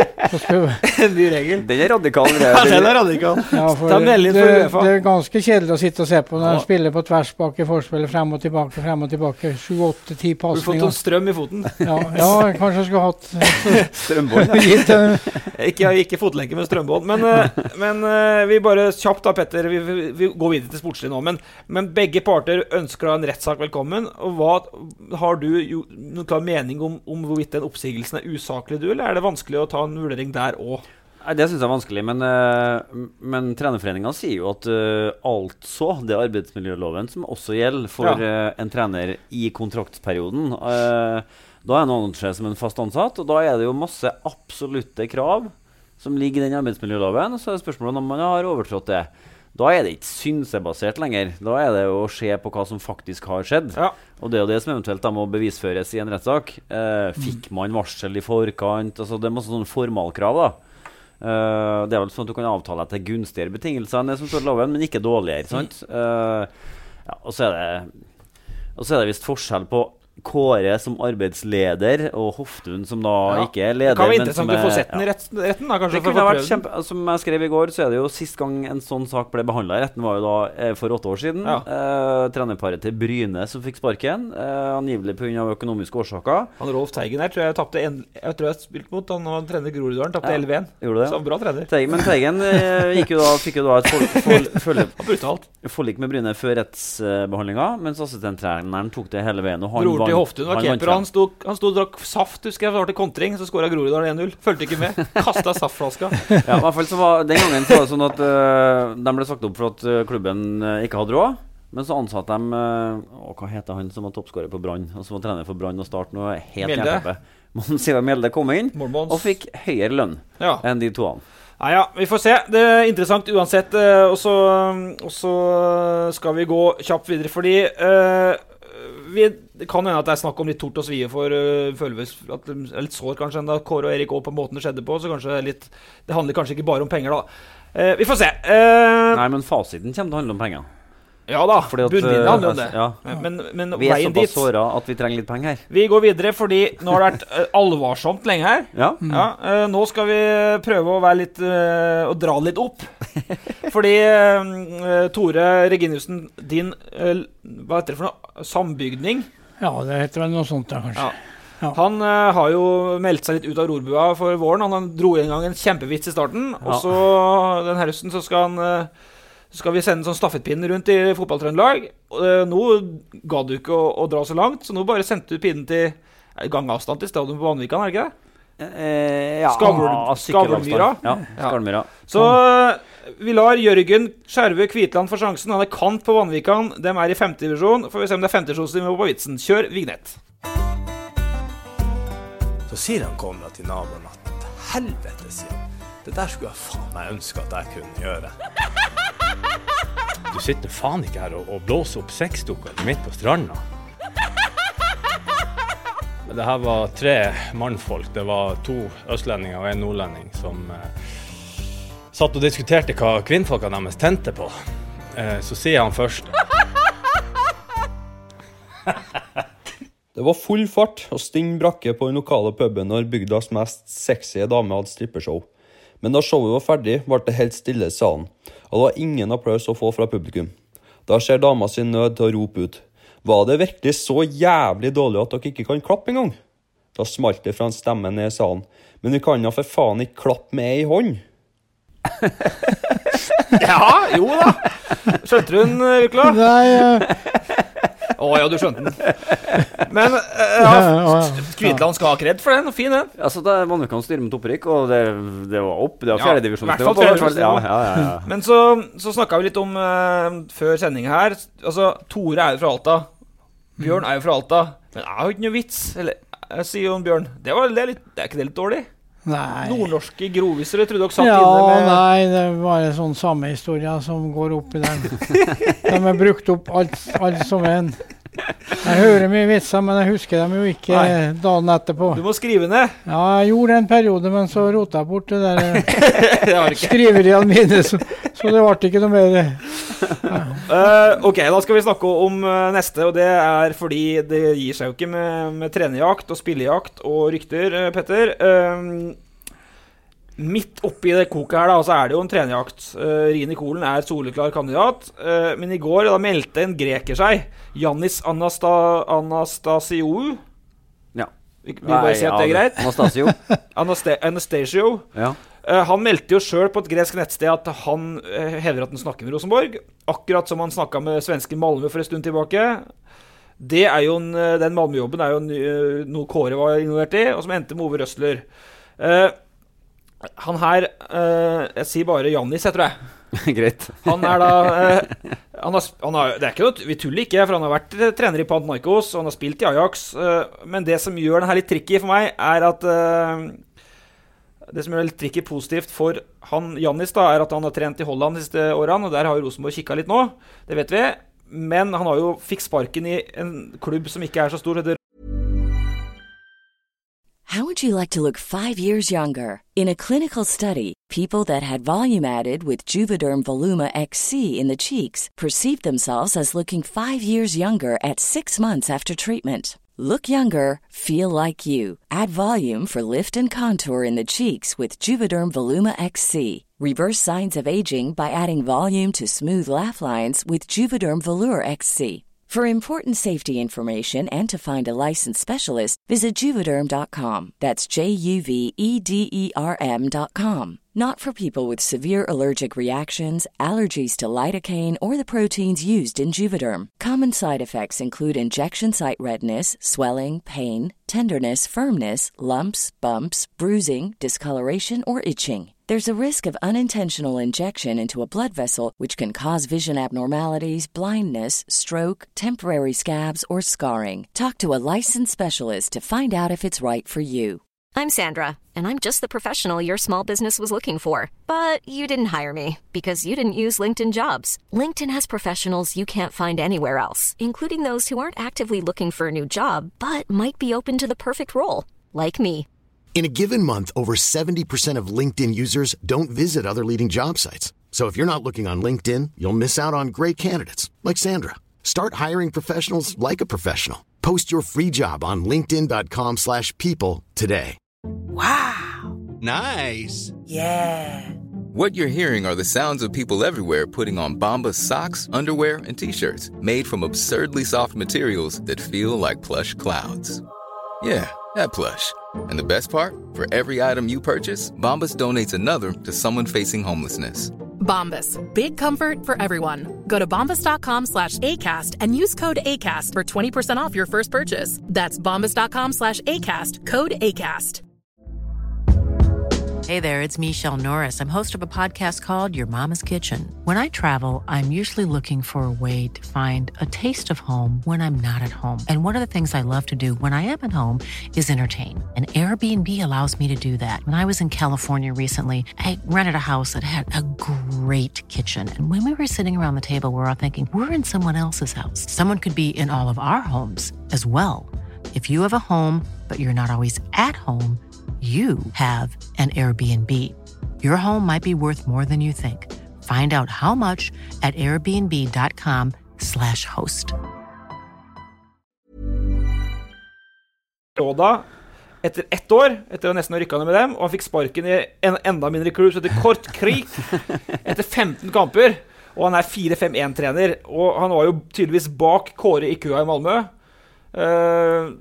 En ny regel. Den er radikal. Ja, den er radikal. Ja, det, det, det er ganske kjedelig å sitte og se på når de spiller på tvers bak i forspillet, frem og tilbake, frem og tilbake, sju, åtte, ti passninger. Du har fått en strøm i foten. Ja, ja kanskje jeg skulle hatt strømbånd. ikke, ikke fotlenke med strømbånd, men, men vi bare kjapt da, Petter, vi, vi går videre til sportslig nå, men, men begge parter ønsker da en rettssak velkommen, og hva har du jo, noen klar mening om, om hvorvidt den oppsigelsen er usaklig, du, eller er det vanskelig å ta en vurdering der også? Nei, det synes jeg er vanskelig, men, uh, men trenerforeningen sier jo at uh, altså det er arbeidsmiljøloven som også gjelder for ja. uh, en trener i kontraktsperioden. Uh, da er han ansatt som en fast ansatt, og da er det jo masse absolutte krav som ligger i den arbeidsmiljøloven, og så er det spørsmålet om man har overtrådt det. Da er det ikke synsebasert lenger. Da er det jo å se på hva som faktisk har skjedd. Ja. Og det er jo det som eventuelt da må bevisføres i en rettssak. Eh, fikk man varsel i forkant? Altså, det er masse sånne formalkrav da. Eh, det er vel sånn at du kan avtale til gunstigere betingelser enn det som står i loven, men ikke dårligere, sant? Eh, ja, og så er det, og så er det visst forskjell på Kåre som arbeidsleder, og Hoftun som da Ja. ikke er leder. Det kan være men interessant som å få er- sett den i ja. retten, retten da, kanskje. Det for å kunne få vært prøvd den. kjempe, Som jeg skrev i går, så er det jo sist gang en sånn sak ble behandlet i retten, var jo da eh, for åtte år siden. Ja. Eh, trenerparet til Bryne som fikk sparken, eh, angivelig på grunn av økonomiske årsaker. Han Rolf Teigen her tror jeg tapte en, jeg tror jeg spilte mot han og trener Groruddalen, tapte Ja, elleve en. gjorde det. Så bra trener. Teigen, men Teigen eh, gikk jo da, fikk jo da et for, for, for, Brutalt. forlik med Bryne før rettsbehandlinga, mens assistenttreneren tok det hele veien. Og han Bror til vant- Hoftun var han vant keeper, frem. han sto, han sto og drakk saft, husker jeg, så var det kontring, så skåret Groruddalen en null. Følte ikke med. Kastet saftflaska. Ja, i hvert fall så var Den gangen så var det sånn at uh, de ble sagt opp for at uh, klubben uh, ikke hadde råd. Men så ansatte de uh, å, hva heter han som var toppskårer på Brann, og som var trener for Brann og Start nå? Helt Mjelde. jernteppe. Mons Ivar Mjelde kom inn Målmåns. og fikk høyere lønn Ja. enn de to han. Nei, ja, vi får se. Det er interessant uansett. eh, Og så, og så skal vi gå kjapt videre, fordi eh, vi, det kan hende at det er snakk om litt tort og svie for uh, føler vi at det er litt sår kanskje enda Kåre og Erik også på måten det skjedde på, så kanskje litt, det handler kanskje ikke bare om penger da. Eh, vi får se. Eh, Nei, men fasiten kommer til å handle om penger. ja da, Fordi at, bunnlinjen handler om uh, det. ja. Men, men Vi er veien såpass dit såra at vi trenger litt penger her. Vi går videre, fordi nå har det vært uh, alvarsomt lenge her. Ja. Ja, eh, nå skal vi prøve å være litt eh, å dra litt opp. Fordi eh, Tore Reginiussen, din eh, hva heter det for noe? Sambygning. Ja, det heter vel noe sånt da, kanskje. Ja. Ja. Han eh, har jo meldt seg litt ut av rorbua for våren. Han, han dro en gang en kjempevits i starten, og så den her høsten så skal han eh, så skal vi sende en sånn stafettpinn rundt i fotballtrøndelag. Uh, nå ga du ikke å, å dra så langt, så nå bare sendte du pinnen til eh, gangavstand til stadion på Vanvikan, er det ikke det? Eh, ja. Skavl- Ah, Skavlmyra. Ja, Skavlmyra. Så uh, vi lar Jørgen Skjerve Kvitland få sjansen. Han er kant på Vanvikan. De er i femte divisjon. Får vi se om det er femte divisjon som vi må på vitsen. Kjør vignett. Så sier han Konrad til naboen at helvete, sier han. Det der skulle jeg faen meg ønske at jeg kunne gjøre. Du sitter faen ikke her og, og blåser opp sexdukker midt på stranda. Men det her var tre mannfolk. Det var to østlendinger og en nordlending som eh, satt og diskuterte hva kvinnfolkene deres tente på. Eh, så sier han først. Det var full fart og stinn brakke på den lokale puben når bygdas mest sexy dame hadde strippershow. Men da showet var ferdig, ble det helt stille i salen, og det var ingen applaus å få fra publikum. Da ser dama sin nød til å rope ut. Var det virkelig så jævlig dårlig at dere ikke kan klappe en gang? Da smalt det fra en stemme ned i salen. Men vi kan da for faen ikke klappe med ei hånd. Ja, jo da. Skjønte du den, Vikla? Nei, uh, Å ja, du skjønte den. Men uh, ja, Kvitland skal ha kred for den. Fin den. Altså, det er Vanvikan styrer mot opprykk, og det, det var opp. Det var Ja, fjerde divisjon. i hvert fall fjerde Ja, divisjon. ja, ja, ja. Men så, så snakket vi litt om uh, før sending her. Altså, Tore er jo fra Alta. Bjørn er jo fra Alta. Men jeg har jo ikke noe vits. Eller, jeg sier jo om Bjørn. Det, var, det, er litt, det er ikke det litt dårlig? nei. Nordnorske groviser, jeg trodde dere satt Ja, inne med... nei, det er bare sånn samme historie som går opp i den. De har brukt opp alt, alt som en. Jeg hører mye vitser, men jeg husker dem jo ikke Nei. dagen etterpå. Du må skrive ned. Ja, jeg gjorde det en periode, men så rota jeg bort det der eh, Jeg har ikke. skriveriene mine, så, så det ble ikke noe mer. Uh, ok, da skal vi snakke om uh, neste, og det er fordi det gir seg jo ikke med, med trenerjakt og spillejakt og rykter, uh, Petter. Uh, midt oppi det koket her da, så er det jo en trenerjakt. Uh, Rini Kolen er soleklar kandidat, uh, men i går da meldte en greker seg, Yannis Anasta Anastasiou. Ja. Vi, vi bare si at det er greit. Anastasio. Anaste Anastasio. Ja. Uh, han meldte jo selv på et gresk nettsted at han uh, hevder at han snakker med Rosenborg, akkurat som han snakket med svenske Malmö for en stund tilbake. Det er jo en, uh, den Malmö-jobben er jo en, uh, noe Kåre var involvert i, og som endte med Ove Røsler. Uh, han her, uh, jeg sier bare Jannis, jeg tror jeg. Greit. Han er da, uh, han har, han har, det er ikke noe, vi tuller ikke, for han har vært uh, trener i Panathinaikos, og han har spilt i Ajax, uh, men det som gjør den her litt tricky for meg, er at... Uh, Det som er litt tricky positivt for han, Jannis, da, er at han har trent i Holland de siste årene, og der har jo Rosenborg kikket litt nå, det vet vi. Men han har jo fikk sparken i en klubb som ikke er så stor. Det How would you like to look five years younger? In a clinical study, people that had volume added with Juvederm Voluma X C in the cheeks perceived themselves as looking five years younger at six months after treatment. Look younger, feel like you. Add volume for lift and contour in the cheeks with Juvederm Voluma X C. Reverse signs of aging by adding volume to smooth laugh lines with Juvederm Volure X C. For important safety information and to find a licensed specialist, visit Juvederm dot com. That's J U V E D E R M dot com. Not for people with severe allergic reactions, allergies to lidocaine, or the proteins used in Juvederm. Common side effects include injection site redness, swelling, pain, tenderness, firmness, lumps, bumps, bruising, discoloration, or itching. There's a risk of unintentional injection into a blood vessel, which can cause vision abnormalities, blindness, stroke, temporary scabs, or scarring. Talk to a licensed specialist to find out if it's right for you. I'm Sandra, and I'm just the professional your small business was looking for. But you didn't hire me because you didn't use LinkedIn Jobs. LinkedIn has professionals you can't find anywhere else, including those who aren't actively looking for a new job, but might be open to the perfect role, like me. In a given month, over seventy percent of LinkedIn users don't visit other leading job sites. So if you're not looking on LinkedIn, you'll miss out on great candidates, like Sandra. Start hiring professionals like a professional. Post your free job on linkedin dot com slash people today. Wow. Nice. Yeah. What you're hearing are the sounds of people everywhere putting on Bombas socks, underwear, and T-shirts made from absurdly soft materials that feel like plush clouds. Yeah, that plush. And the best part? For every item you purchase, Bombas donates another to someone facing homelessness. Bombas, big comfort for everyone. Go to bombas dot com slash ACAST and use code ACAST for twenty percent off your first purchase. That's bombas dot com slash ACAST, code ACAST. Hey there, it's Michelle Norris. I'm host of a podcast called Your Mama's Kitchen. When I travel, I'm usually looking for a way to find a taste of home when I'm not at home. And one of the things I love to do when I am at home is entertain. And Airbnb allows me to do that. When I was in California recently, I rented a house that had a great kitchen. And when we were sitting around the table, we were all thinking, we're in someone else's house. Someone could be in all of our homes as well. If you have a home, but you're not always at home, you have an Airbnb. Your home might be worth more than you think. Find out how much at airbnb dot com slash host. Råda, etter ett år, etter å nesten ha rykket ned med dem, og han fikk sparken i en enda mindre klubb, så etter kort krig, etter femten kamper, og han er fire fem en trener, og han var jo tydeligvis bak Kåre i køa i Malmö. Uh,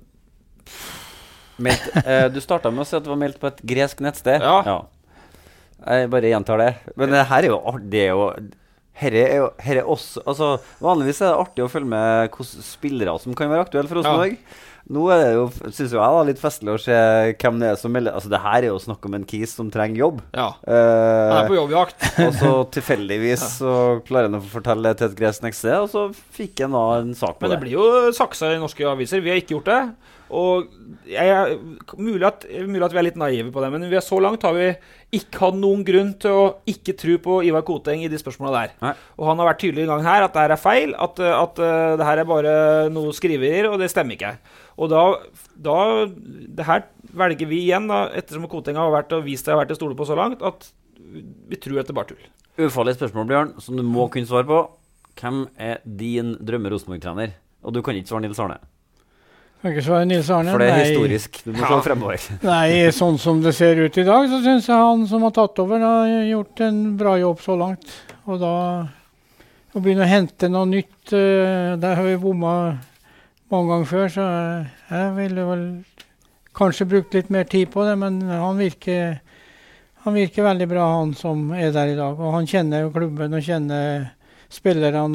Meldt, eh, du startet med å si at det var meldt på et gresk nettsted. Ja. Ja. Jeg bare gjentar det. Men det her er jo det er jo her er jo her er også altså vanligvis er det artig å følge med hvordan spillere som kan være aktuelle for oss Ja. i dag. Nå er det jo, synes jo jeg da, litt festlig å se hvem det er som melder. Altså det her er jo snakk om en kis som trenger jobb. Ja. Eh, Han er på jobbjakt. og så tilfeldigvis så klarer han å fortelle det til et gresk nettsted, og så fikk han da en sak på Men det det. blir jo saksa i norske aviser. Vi har ikke gjort det. Og jeg er mulig at, mulig at vi er litt naive på det, men vi er så langt har vi ikke hatt noen grunn til å ikke tro på Ivar Koteng i de spørsmålene der. Nei. Og han har vært tydelig en gang her at det her er feil, at, at uh, det her er bare noe skriverier, og det stemmer ikke. Og da, da det her velger vi igjen, da, ettersom Koteng har vært og vist det har vært til stole på så langt, at vi tror at det bare tull. Ufarlig spørsmål, Bjørn, som du må kunne svare på. Hvem er din drømme Rosenborg-trener? Og du kan ikke svare Nils Arne. Kan ikke svare Nils Arne. For det er Nei. historisk. Du må Ja. se fremover. Nei, sånn som det ser ut i dag, så synes jeg han som har tatt over har gjort en bra jobb så langt. Og da å begynne å hente noe nytt, uh, der har vi bommet mange ganger før, så jeg ville vel kanskje brukt litt mer tid på det, men han virker, han virker veldig bra, han som er der i dag. Og han kjenner jo klubben og kjenner spillerne,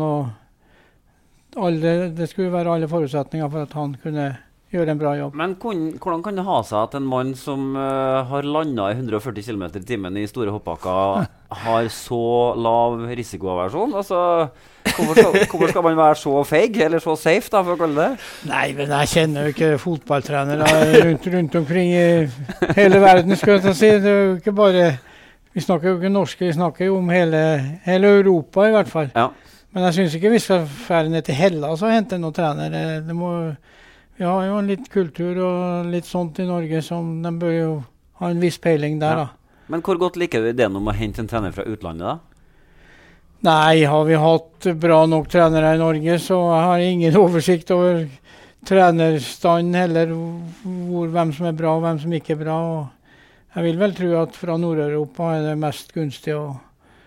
og alle, det skulle være alle forutsetninger for at han kunne gjøre en bra jobb. Men kun, hvordan kan det ha seg at en mann som uh, har landet i hundre og førti kilometer i timen i store hoppbakker har så lav risikoaversjon? Altså, hvorfor skal, hvorfor skal man være så feig, eller så safe da, for å kalle det? Nei, men jeg kjenner jo ikke fotballtrenere rundt, rundt omkring i hele verden, skulle jeg ta si. Det er jo ikke bare, vi snakker jo ikke norske, vi snakker jo om hele, hele Europa i hvert fall. Ja. Men jeg synes ikke vi skal fære ned til Hellas og hente noen trenere. Det må, vi har jo en litt kultur og litt sånt i Norge som de bør jo ha en viss peiling der Ja. da. Men hvor godt liker du ideen om å hente en trener fra utlandet da? Nei, har vi hatt bra nok trenere i Norge, så jeg har ingen oversikt over trenerstand heller, hvor, hvem som er bra og hvem som ikke er bra. Og jeg vil vel tro at fra Nord-Europa er det mest gunstig å,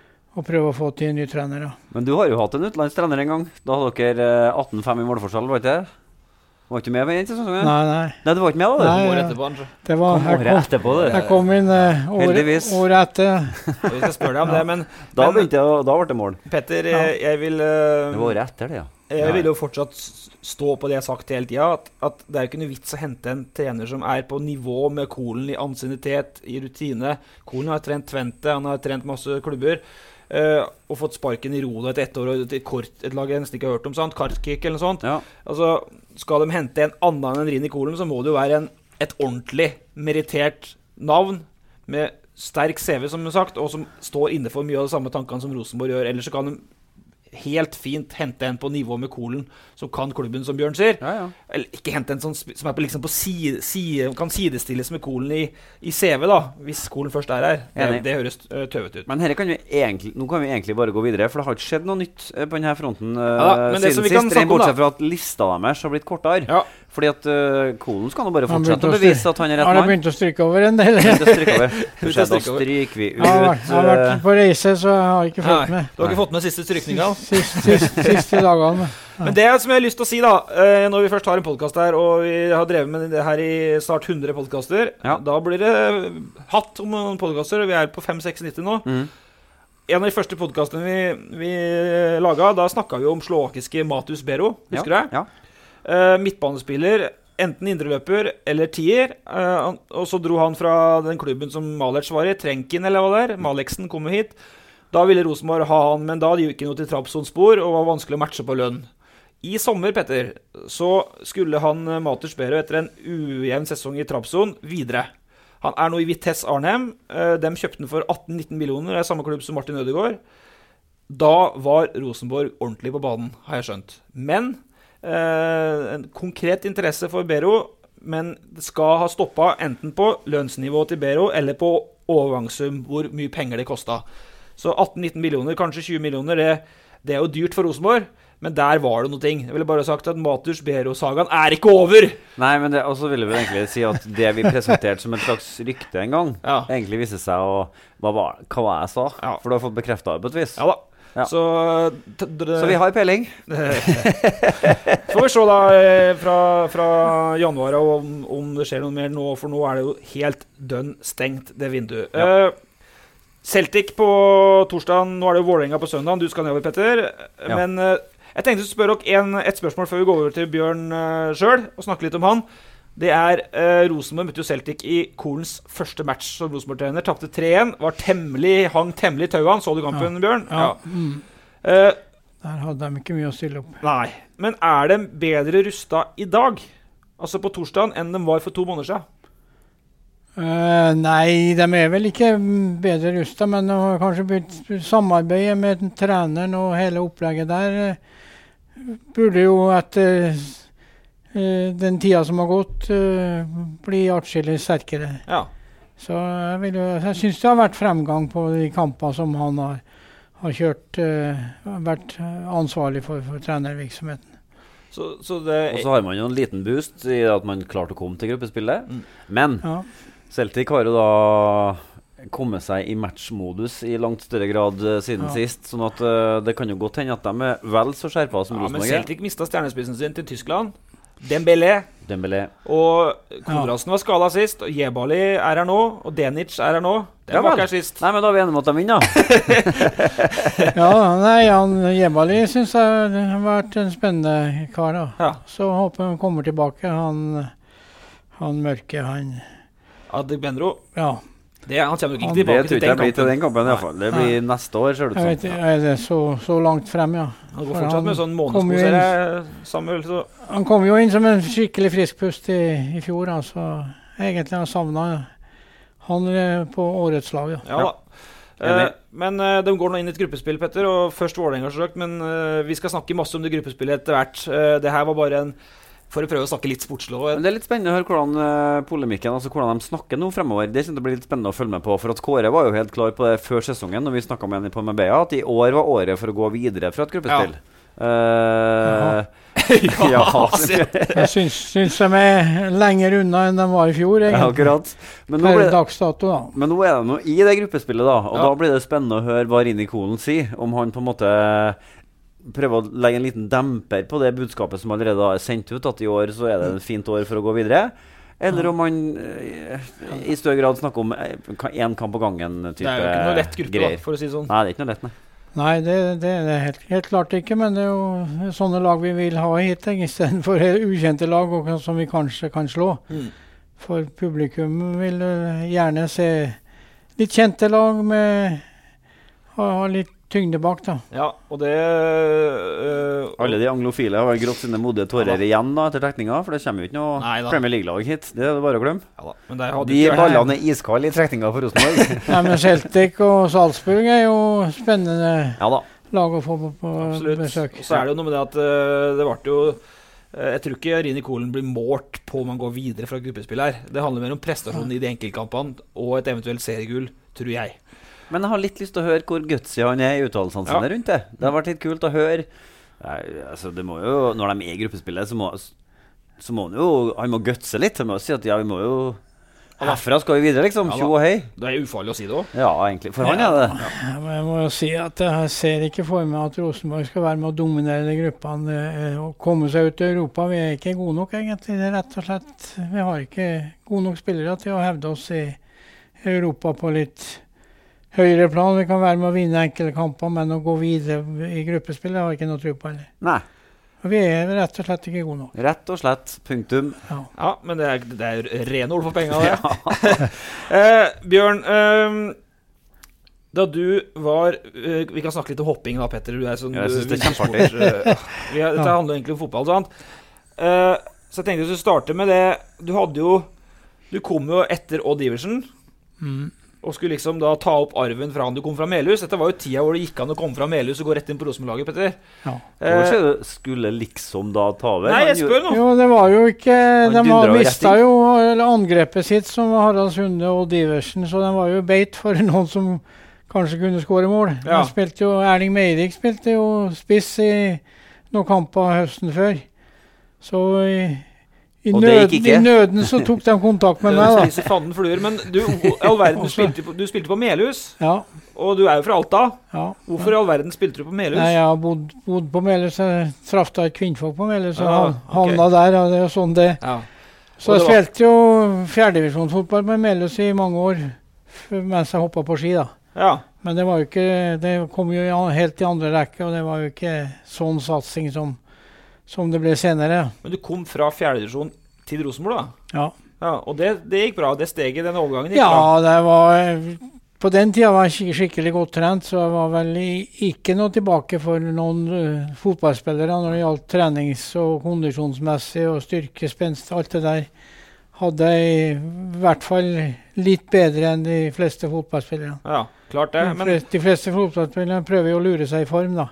å prøve å få til nye trenere. Men du har jo hatt en utenlandstrener en gang. Da hadde dere atten fem i målforskjell, var ikke det? Var ikke med med den sesongen? Nei, nei. Nei, du var ikke med da? Nei, Året etterpå, kanskje. Det var, kom året etterpå, det. Jeg kom inn uh, året, året etter. Vi skal spørre deg om det, men... Da men, begynte jeg, da ble det mål. Petter, jeg, jeg vil... Uh, det var året etter det, ja. Jeg vil jo fortsatt stå på det jeg har sagt hele tiden, at, at det er ikke noe vits å hente en trener som er på nivå med Kolen i ansiennitet, i rutine. Kolen har trent Twente, han har trent masse klubber, uh, og fått sparken i Roda etter ett år, og et, kort, et lag jeg nesten ikke har hørt om, sant? Karkik eller noe sånt. Ja. Altså, skal de hente en annen enn Rini Kolen, så må det jo være en, et ordentlig merittert navn, med sterk C V, som jeg har sagt, og som står inne for mye av de samme tankene som Rosenborg gjør. Ellers så kan de helt fint hente en på nivå med Kolen, som kan klubben, som Bjørn sier. Ja, ja. Eller ikke hente en sånn som er på, liksom på side, side, kan sidestilles med Kolen i, i C V, da, hvis Kolen først er her. Det, det høres uh, tøvet ut. Men her kan vi egentlig, nå kan vi egentlig bare gå videre, for det har ikke skjedd noe nytt uh, på denne fronten uh, ja, siden sist. Rent bortsett fra at lista deres har blitt kortere. Ja. Fordi at uh, Kolen skal nå bare fortsette å bevise at han er rett mann. Har det begynt å stryke over en del? Begynt å stryke over. Da stryker vi ut. Jeg har, jeg har vært på reise, så jeg har ikke fått med. Du har ikke fått med siste strykninga? Sist, sist, siste dagene. Ja. Men det som jeg har lyst til å si da, når vi først har en podcast her, og vi har drevet med det her i snart hundre podcaster, ja. Da blir det hatt om noen podcaster, og vi er på fem seks nitti nå. Mm. En av de første podcastene vi, vi laget, da snakket vi om slovakiske Matus Bero, husker ja. du det? Ja. Uh, midtbanespiller, enten indreløper eller tier, uh, og så dro han fra den klubben som Malec var i, Trenkin eller hva det er, Maleksen kom hit. Da ville Rosenborg ha han, men da gikk han noe til Trabzonspor og var vanskelig å matche på lønn. I sommer, Petter, så skulle han Matus Bero etter en ujevn sesong i Trabzon videre. Han er nå i Vitesse Arnhem, uh, de kjøpte den for atten nitten millioner, det er samme klubb som Martin Ødegaard. Da var Rosenborg ordentlig på banen, har jeg skjønt. Men Uh, en konkret interesse for Bero, men det skal ha stoppet enten på lønnsnivå til Bero eller på overgangssum, hvor mye penger det kostet. Så atten nitten millioner, kanskje tjue millioner, det, det er jo dyrt for Rosenborg, men der var det noe ting. Jeg ville bare sagt at Matus Bero-sagaen er ikke over! Nei, men det, også ville vi egentlig si at det vi presenterte som et slags rykte en gang, ja. Egentlig viste seg å, hva var, hva var jeg sa? Ja. For du har fått bekreftet det på et vis. Ja da. Ja. Så, så vi har peiling. Får vi se da fra, fra januar om, om det skjer noe mer nå, for nå er det jo helt dønn stengt det vinduet. Ja. Uh, Celtic på torsdagen, nå er det jo Vålerenga på søndagen, du skal nedover, Petter. Ja. Men uh, jeg tenkte å spørre dere en, et spørsmål før vi går over til Bjørn uh, selv, og snakke litt om han. Det er uh, Rosenborg møtte jo Celtic i Kolens første match som Rosenborg-trener. Tappte tre igjen, var temmelig, hang temmelig tauan. Så du kampen, ja. Bjørn? Ja. ja. Mm. Uh, Der hadde de ikke mye å stille opp. Nei, men er de bedre rustet i dag, altså på torsdagen, enn de var for to måneder siden? Uh, nei, de er vel ikke bedre rustet, men de har kanskje begynt samarbeidet med treneren og hele opplegget der. Uh, burde jo etter... Uh, den tida som har gått uh, blir atskillig sterkere. Ja. Så jeg, vil, jeg synes det har vært fremgang på de kampene som han har, har kjørt, uh, vært ansvarlig for, for trenervirksomheten. Så, så det og så har man jo en liten boost i at man klarte å komme til gruppespillet. Mm. Men ja. Celtic har jo da kommet seg i matchmodus i langt større grad uh, siden ja. Sist, sånn at uh, det kan jo godt hende at de er vel så skjerpet som ja, Rosenborg. Men Celtic mistet stjernespissen sin til Tyskland. Dembélé. Dembélé. Og Kodrasen var skadet sist, og Jebali er her nå, og Denic er her nå. Det ja, var ikke her sist. Nei, men da er vi enige om at de vinner. Ja, nei, han, Jebali synes jeg det har vært en spennende kar da. Ja. Så håper han kommer tilbake, han, han mørke, han... Adegbenro. Ja. Det, han kommer ikke tilbake til den kampen. Det tror jeg blir til den kampen i hvert fall. Det blir Nei. Neste år, ser det ut som. Jeg vet, er det så, så langt frem, ja. Han går fortsatt med sånn månedsposere, Samuel. Så. Han kom jo inn som en skikkelig frisk pust i, i fjor, altså. Egentlig har han savnet han på årets lag, ja. Ja da. Uh, men uh, de går nå inn i et gruppespill, Petter, og først Vålerenga søkt, men uh, vi skal snakke masse om det gruppespillet etter hvert. Uh, det her var bare en for å prøve å snakke litt sportslov. Men det er litt spennende å høre hvordan uh, polemikken, altså hvordan de snakker nå fremover. Det synes jeg blir litt spennende å følge med på, for at Kåre var jo helt klar på det før sesongen, når vi snakket med henne på Marbella, at i år var året for å gå videre fra et gruppespill. Ja. Uh, ja, jeg syns, syns de er lenger unna enn de var i fjor, egentlig. Ja, akkurat. Men nå, Per ble, dagsdato, da. men nå er det noe i det gruppespillet, da. Og Ja. da blir det spennende å høre hva Rini Kolen sier. Om han på en måte prøver å legge en liten demper på det budskapet som allerede er sendt ut, at i år så er det et fint år for å gå videre. Eller om han eh, i større grad snakker om én kamp på gangen-type Det er jo ikke noe lett gruppe, da, for å si det sånn. Nei, det er ikke noe lett, nei. Nei, det, det er det helt, helt klart ikke, men det er jo sånne lag vi vil ha hit, i stedet for ukjente lag og, som vi kanskje kan slå. Mm. For publikum vil uh, gjerne se litt kjente lag med ha, ha litt tyngde bak, da. Ja, og det øh, Alle de anglofile har grått sine modige tårer Ja da. igjen da, etter trekninga, for det kommer jo ikke noe Nei da. Premier League-lag hit. Det er det bare å glemme. Ja da, men der hadde De ikke- ballene er iskalde i trekninga for Rosenborg. Ja, men Celtic og Salzburg er jo spennende Ja da. lag å få på, på Absolutt. besøk. Og så er det jo noe med det at øh, det ble jo øh, jeg tror ikke Rini Kolen blir målt på om man går videre fra gruppespill her. Det handler mer om prestasjonen i de enkeltkampene og et eventuelt seriegull, tror jeg. Men jeg har litt lyst til å høre hvor gutsy han er i uttalelsene sine Ja. rundt det. Det har vært litt kult å høre. Nei, altså, det må jo, når de er i gruppespillet, så må, så må han jo han må gutse litt. Han må jo si at ja, vi må jo herfra skal vi videre, liksom. Ja da. Tjo og hei. Det er ufarlig å si det også. Ja, egentlig. For han er det. Ja, men jeg må jo si at jeg ser ikke for meg at Rosenborg skal være med å dominere de gruppene eh, og komme seg ut i Europa. Vi er ikke gode nok, egentlig. Det er rett og slett, vi har ikke gode nok spillere til å hevde oss i Europa på litt høyere plan. Vi kan være med å vinne enkelte kamper, men å gå videre i gruppespillet har jeg ikke noe tro på heller. Nei. Og vi er rett og slett ikke gode nok. Rett og slett. Punktum. Ja, Ja, men det er, det er rene ord for penga, det. eh, Bjørn, eh, da du var eh, vi kan snakke litt om hopping da, Petter. Du er sånn, Jeg synes du- det er kjempeartig. eh, vi har- Dette handler egentlig om fotball, sant? Eh, så jeg tenkte jeg skulle starte med det. Du hadde jo Du kom jo etter Odd Iversen Mm. og skulle liksom da ta opp arven fra han du kom fra Melhus. Dette var jo tida hvor det gikk an å komme fra Melhus og gå rett inn på Rosenborg-laget, Petter. Ja. Kanskje du skulle liksom da ta over? Nei, jeg Han spør nå. Jo, det var jo ikke Han De dundret har jo rett mista inn. jo eller angrepet sitt, som Harald Sunde og Diversen, så de var jo beit for noen som kanskje kunne skåre mål. Ja. De spilte jo, Erling Meirik spilte jo spiss i noen kamper høsten før. Så i, i, Og det nød, gikk ikke? i nøden så tok de kontakt med meg, da. Spiser fanden fluer. Men du, i all verden, du spilte, på, du spilte på Melhus, Ja, og du er jo fra Alta. ja. Hvorfor i all verden spilte du på Melhus? Nei, jeg har bodd, bodd på Melhus. Jeg traff da et kvinnfolk på Melhus og Ja, han- ok. havna der. Og det er jo sånn det Ja. Så Og jeg det var- spilte jo fjerdedivisjonsfotball med Melhus i mange år f- mens jeg hoppa på ski, da. Ja. Men det var jo ikke Det kom jo i an- helt i andre rekke, og det var jo ikke sånn satsing som, som det ble senere. Men du kom fra fjerdedivisjon til Rosenborg, da? Ja. Ja, og det, det gikk bra? Det steget, den overgangen gikk Ja, bra? det var På den tida var jeg skik- skikkelig godt trent, så jeg var vel i, ikke noe tilbake for noen uh, fotballspillere når det gjaldt trenings- og kondisjonsmessig og styrke, spenst, alt det der. Hadde jeg i hvert fall litt bedre enn de fleste fotballspillere. Ja, klart det. De Men fleste, de fleste fotballspillere prøver jo å lure seg i form, da.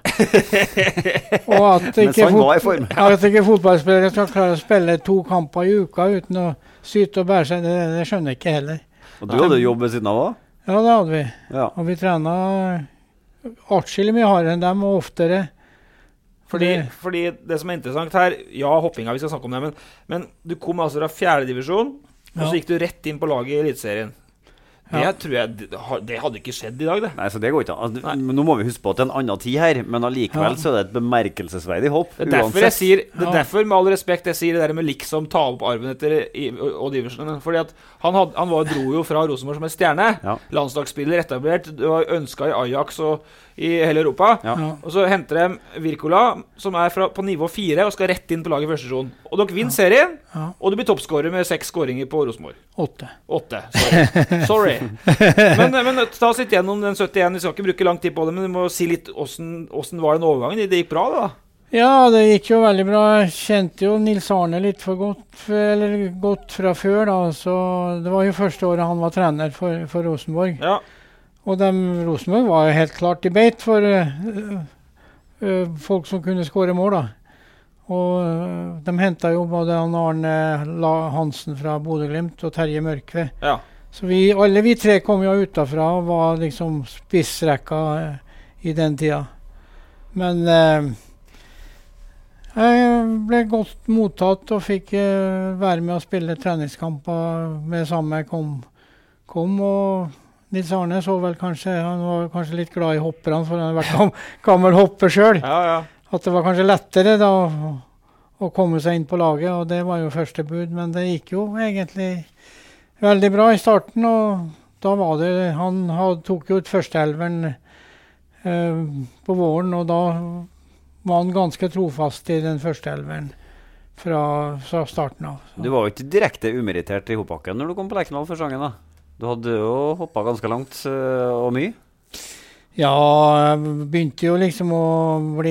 Og at Mens ikke, han fot var i form. at ikke fotballspillere skal klare å spille to kamper i uka uten å syte og bære seg, det, det skjønner jeg ikke heller. Og du hadde jobb ved siden av òg? Ja, det hadde vi. Ja. Og vi trena atskillig mye hardere enn dem, og oftere. fordi, Det- fordi det som er interessant her Ja, hoppinga, vi skal snakke om det, men, men du kom altså fra fjerdedivisjon, og Ja. så gikk du rett inn på laget i Eliteserien. Det Ja. tror jeg det, har- det hadde ikke skjedd i dag, det. Nei, så det går ikke an. Altså, nå må vi huske på at det er en annen tid her, men allikevel Ja. så er det et bemerkelsesverdig hopp. Det er derfor jeg sier Det er Ja. derfor, med all respekt, jeg sier det der med liksom ta opp arven etter I- Odd Iversen. Fordi at han, had, han var, dro jo fra Rosenborg som en stjerne. Ja. Landslagsspiller etablert. Det var ønska i Ajax og i hele Europa. Ja. Ja. Og så henter de Wirkola, som er fra, på nivå fire og skal rett inn på laget i første divisjon. Og dere vinner serien, Ja. og du blir toppskårer med seks skåringer på Rosenborg. Åtte. Åtte. Sorry. Sorry. Men, men ta oss litt gjennom den syttien. Vi skal ikke bruke lang tid på det, men du må si litt åssen var den overgangen. Det gikk bra, da? Ja, det gikk jo veldig bra. Jeg kjente jo Nils Arne litt for godt, f- eller godt fra før, da. Så det var jo første året han var trener for, for Rosenborg. Ja. Og dem, Rosenborg var jo helt klart i beit for øh, øh, folk som kunne skåre mål, da. Og øh, de henta jo både han Arne La Hansen fra Bodø-Glimt og Terje Mørkve. Ja. Så vi, alle vi tre kom jo utafra og var liksom spissrekka øh, i den tida. Men øh, jeg ble godt mottatt og fikk uh, være med å spille treningskamper med samme kom, kom og Nils Arne så vel kanskje, han var kanskje litt glad i hopperne, for han har vært gam, gammel hopper selv. Ja, ja. At det var kanskje lettere da å, å komme seg inn på laget, og det var jo første bud, men det gikk jo egentlig veldig bra i starten, og da var det, han had, tok jo ut førsteelveren uh, på våren, og da var han ganske trofast i den første elveren fra, fra starten av. Så. Du var jo ikke direkte umerittert i hoppbakken når du kom på Lerkendal for sangen da. Du hadde jo hoppet ganske langt uh, og mye. Ja, jeg begynte jo liksom å bli,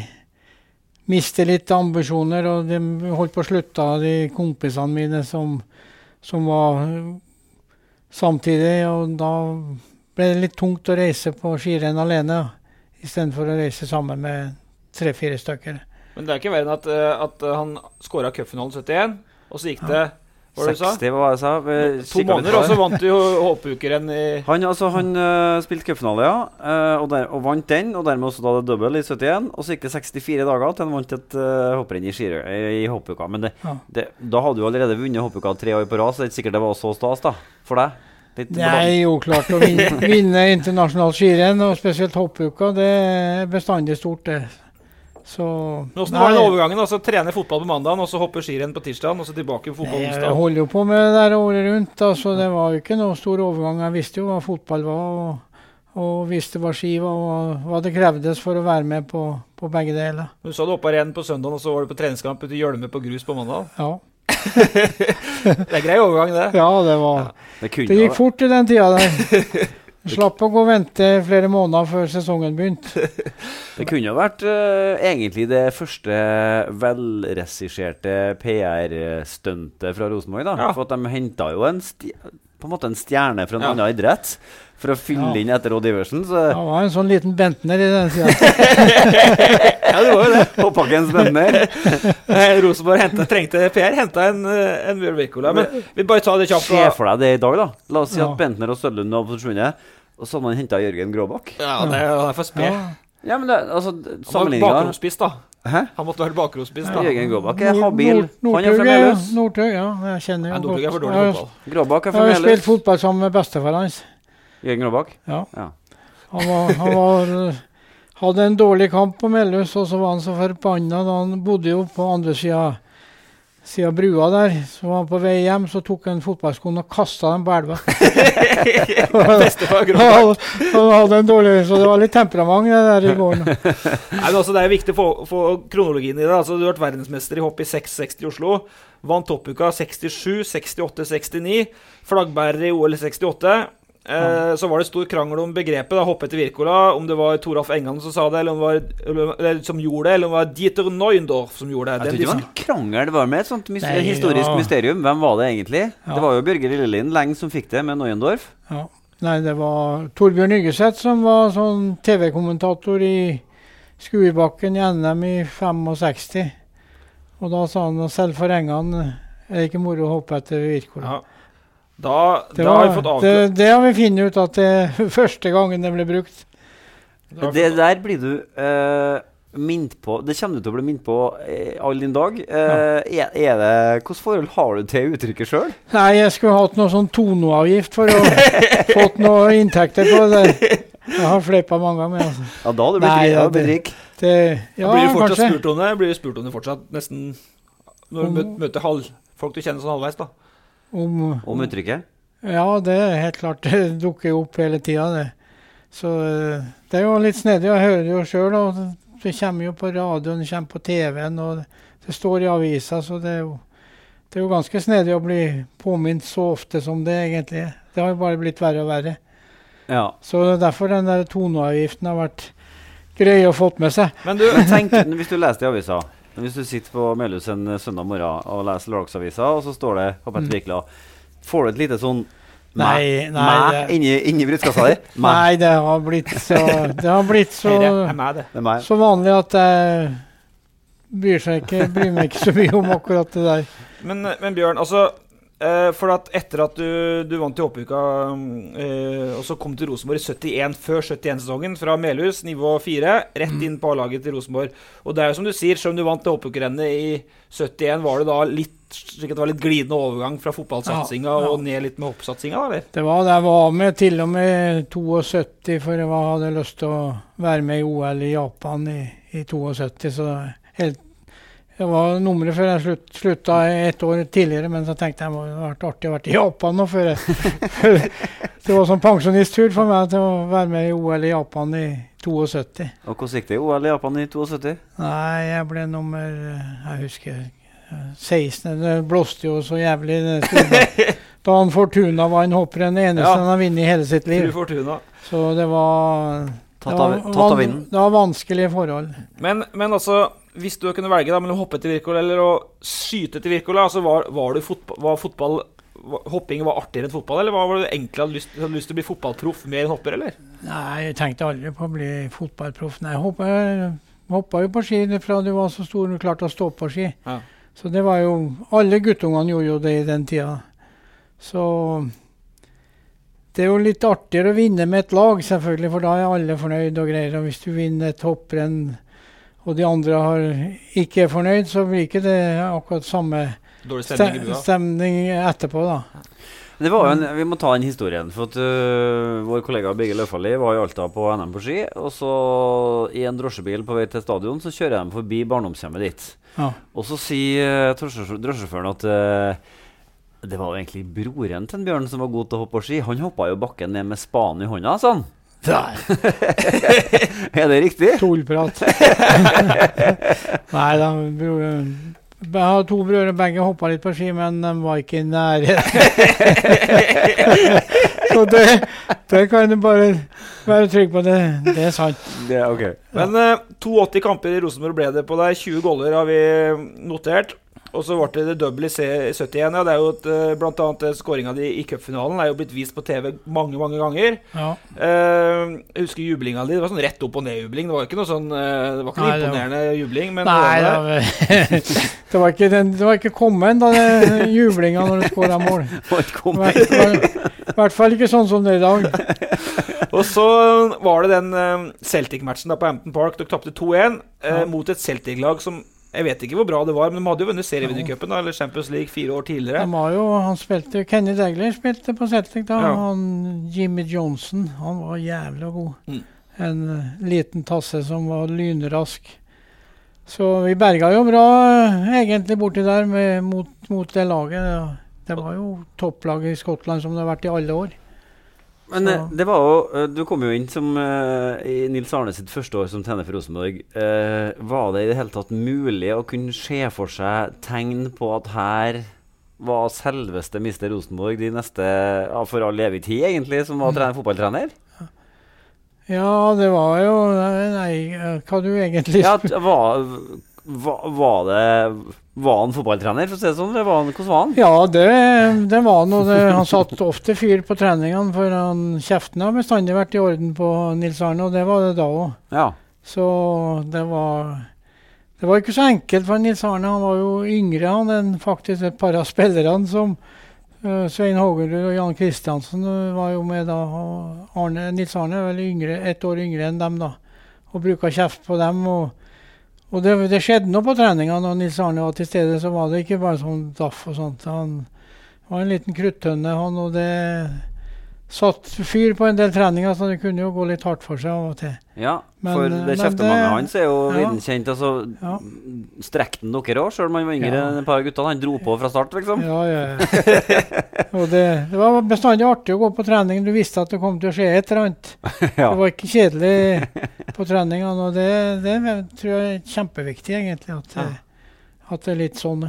miste litt ambisjoner, og de holdt på å slutte av de kompisene mine som, som var samtidig, og da ble det litt tungt å reise på skirenn alene, i stedet for å reise sammen med tre-fire stykker. Men det er ikke verre enn at, at han skåret cupfinalen syttien, og så gikk det, hva var det du sa? seksti, hva jeg sa? To måneder, og så vant du jo hoppukeren i... Han, altså, han uh, spilte cupfinale, ja, uh, og, der, og vant den, og dermed også da det double i syttien, og så gikk det sekstifire dager til han vant et uh, hopprenn i, skirø, i, i hoppuka. Men det, ja. det, da hadde du allerede vunnet hoppuka tre år på ras, så det er ikke sikkert det var så stas da, for deg. Litt det er jo klart å vinne, vinne internasjonal skirenn, og spesielt hoppuka, det er bestandig stort det. Så, men hvordan var den overgangen? Altså trene fotball på mandagen, og så hoppe skirenn på tirsdagen, og så tilbake på fotball onsdag? Jeg holder jo på med det der året rundt, altså det var jo ikke noe stor overgang. Jeg visste jo hva fotball var, og, og visste hva ski var, og hva det krevdes for å være med på, på begge deler. Du sa du hoppet renn på søndagen, og så var du på treningskamp ute i Gjølme på grus på mandag? Ja. Det er grei overgang det. Ja, det var ja. Det, det gikk fort i den tida der. Slapp å gå og vente flere måneder før sesongen begynte. Det kunne jo vært uh, egentlig det første velregisserte P R-stuntet fra Rosenborg da, ja. For at de hentet jo en, på en måte en stjerne fra en ja. annen idrett for å fylle ja. inn etter Odd Iversen. Så. Det var en sånn liten Bentner i den siden. Ja, det var jo det. Hoppbakkens Bentner. Rosenborg hentet, trengte P R, hentet en, en Bjørn Wirkola. Men vi bare tar det kjapt. Se for deg det i dag da. La oss si ja. at Bentner og Sølund har forsvunnet, og så har man hentet Jørgen Gråbakk. Ja, det er, det er for sped. Ja. Ja, men det, altså, sammenligningen... Han var bakrospiss da. Hæ? Han måtte være bakrospiss da. Ja, Jørgen Gråbakk er habil. Nord han er fra Meløs. Nordtøy, ja. Jeg kjenner jo Nordtøy er for dårlig fotball. Gråbakk er fra Meløs. Jeg har spilt fotball sammen med bestefar hans. Jørgen Gråbakk? Ja. ja. Han, var, han var, hadde en dårlig kamp på Meløs, og så var han så forbannet da han bodde jo på andre siden, siden brua der. Så var han på vei hjem, så tok han fotballskoen og kastet den på elva. Bestefar Gråbakk. Han hadde en dårlig, så det var litt temperament det der i gården. Nei, men også, det er viktig for, for kronologien i det. Altså, du har vært verdensmester i hopp i seks seksti i Oslo. Vant toppuka sekstisju, sekstiåtte, sekstini. Flaggbærer i O L sekstiåtte. Eh, så var det stor krangel om begrepet da, hoppet til Wirkola, om det var Toralf Engan som sa det, eller om det var, eller, eller, som gjorde det, eller om det var Dieter Neuendorf som gjorde det. Jeg tror ikke det var en krangel, det var med et sånt mis Nei, historisk ja. mysterium. Hvem var det egentlig? Ja. Det var jo Bjørger Lillelien lenge som fikk det med Neuendorf. Ja. Nei, det var Torbjørn Nyggeseth som var sånn T V-kommentator i Skuebakken i N M i sekstifem. Og da sa han, selv for Engan er det ikke moro å hoppe etter Wirkola. Ja. Da, det, da var, har vi fått avklart. Det, det har vi finnet ut at det er første gangen det ble brukt. Det, det der blir du uh, mint på. Det kommer du til å bli mint på uh, all din dag. Uh, ja. er, er det, hvordan forhold har du til uttrykket selv? Nei, jeg skulle hatt noe sånn tonoavgift for å fått noe inntekter på det. Jeg har flippet mange ganger. Altså. Ja, da har du blitt, Nei, ja, blitt rik. Det, ja, blir du fortsatt kanskje. spurt om det? Blir du spurt om det fortsatt nesten når du um, møter halv, folk du kjenner sånn halvveis da? Om, om uttrykket? Ja, det er helt klart. Det dukker jo opp hele tiden, det. Så det er jo litt snedig. Jeg hører det jo selv, og det kommer jo på radioen, det kommer på T V-en, og det står i avisa, så det er jo, det er jo ganske snedig å bli påminnet så ofte som det egentlig er. Det har jo bare blitt verre og verre. Ja. Så derfor den der toneavgiften har vært grei å fått med seg. Men du, tenk, hvis du leser i avisa, hvis du sitter på Melhus en søndag morgen og leser lørdagsavisa, og så står det på Petter Wirkola, får du et lite sånn Nei, nei, det, inni, inni brudskassa di? Nei, det har blitt så, det har blitt så, det er meg, det. Det er så vanlig at jeg bryr, seg ikke, bryr meg ikke så mye om akkurat det der. Men, men Bjørn, altså, Uh, for at etter at du, du vant i Håpuka, uh, og så kom til Rosenborg i syttien, før syttien-sesongen, fra Melhus, nivå fire, rett inn på A-laget til Rosenborg. Og det er jo som du sier, selv om du vant til Håpuka-rennet i syttien, var det da litt, slik at det var litt glidende overgang fra fotballsatsinga ja, ja. og ned litt med hoppsatsinga, eller? Det var det jeg var med til og med syttito, for jeg var, hadde lyst til å være med i O L i Japan i, i syttito, så helt det var nummeret før jeg slutt, slutta et år tidligere, men så tenkte jeg det hadde vært artig å være i Japan nå før jeg, det var sånn pensjonisttur for meg til å være med i O L i Japan i syttito. Og hvordan gikk det i O L i Japan i syttito? Nei, jeg ble nummer, jeg husker, seksten. Det blåste jo så jævlig. Da han Fortuna var en hopper, den eneste ja. han har vunnet i hele sitt liv. Fortuna. Så det var, tatt av, det var, tatt av vinden. Det var vanskelige forhold. Men, men altså, hvis du kunne velge da, mellom å hoppe til Wirkola eller å skyte til Wirkola, altså var, var, fotball, var fotball, var, hopping var artigere enn fotball, eller var det egentlig hadde lyst, hadde lyst til å bli fotballproff mer enn hopper, eller? Nei, jeg tenkte aldri på å bli fotballproff. Nei, jeg hoppet, hoppet jo på ski fra du var så stor og klarte å stå på ski. Ja. Så det var jo, alle guttungene gjorde jo det i den tida. Så det er jo litt artigere å vinne med et lag, selvfølgelig, for da er alle fornøyd og greier. Og hvis du vinner et hopprenn, og de andre har ikke er fornøyd, så blir ikke det akkurat samme stemning, stem, stemning etterpå, da. Det var jo en, vi må ta en historien, for at uh, vår kollega Birger Løfali var i Alta på N M på ski, og så i en drosjebil på vei til stadion, så kjører de forbi barndomshjemmet ditt. Ja. Og så sier uh, drosjesjåføren at uh, det var jo egentlig broren til en Bjørn som var god til å hoppe på ski. Han hoppet jo bakken ned med spanen i hånda, sånn. Nei. Er det riktig? Tolprat. Nei da, broren. Jeg har to brødre, begge hoppet litt på ski, men de var ikke i nærheten. Så det, det kan du bare være trygg på, det, det er sant. Det er ok. Men uh, åttito kamper i Rosenborg ble det på deg, tjue goller har vi notert. Og så ble det det double i syttien. Ja, det er jo et, blant annet skåringen i cupfinalen er jo blitt vist på T V mange, mange ganger. Ja. Uh, jeg husker jublinga di. Det var sånn rett opp og ned jubling. Det var ikke noe sånn, uh, det var ikke Nei, imponerende var... jubling. Men Nei, det var, det var ikke den, det var ikke kommet da, det jublinga når du skåret mål. I hvert fall ikke sånn som det i dag. Og så var det den uh, Celtic-matchen da på Hampton Park. De tapte to en uh, ja. mot et Celtic-lag som jeg vet ikke hvor bra det var, men de hadde jo vunnet serievinnercupen eller Champions League fire år tidligere. De var jo, han spilte, Kenny Degler spilte på Celtic da, ja. han Jimmy Johnson, han var jævlig god. Mm. En uh, liten tasse som var lynrask. Så vi berga jo bra egentlig borti der med, mot, mot det laget. Det var jo topplaget i Skottland som det har vært i alle år. Men uh, det var jo, du kom jo inn som uh, i Nils Arne sitt første år som trener for Rosenborg. Uh, var det i det hele tatt mulig å kunne se for seg tegn på at her var selveste mister Rosenborg de neste, ja, for all evig tid egentlig, som var trener, fotballtrener? Ja, det var jo, nei, hva du egentlig... Ja, var, var, var det... Var han fotballtrener, for å si det sånn? Eller var han, hvordan var han? Ja, det, det var noe. Det, han satt ofte fyr på treningene, for han, kjeften har bestandig vært i orden på Nils Arne, og det var det da også. Ja. Så det var, det var ikke så enkelt for Nils Arne. Han var jo yngre han enn faktisk et par av spillerne som uh, Svein Hågerud og Jan Kristiansen var jo med da. Og Arne, Nils Arne er vel yngre, ett år yngre enn dem da, og bruker kjeft på dem, og Og det, det skjedde noe på treninga når Nils Arne var til stede, så var det ikke bare sånn daff og sånt. Han var en liten kruttønne, han, og det satt fyr på en del treninger, så det kunne jo gå litt hardt for seg av og til. Ja, men, for det kjeftemanget hans er jo ja. videnkjent, altså ja. strekten dere også, selv om han var yngre enn ja. et par gutter, han dro på fra start, liksom. Ja, ja, ja. Og det, det var bestandig artig å gå på trening, du visste at det kom til å skje et eller annet. ja. Det var ikke kjedelig på treningene, og det, det tror jeg er kjempeviktig egentlig, at, ja. at det er litt sånn.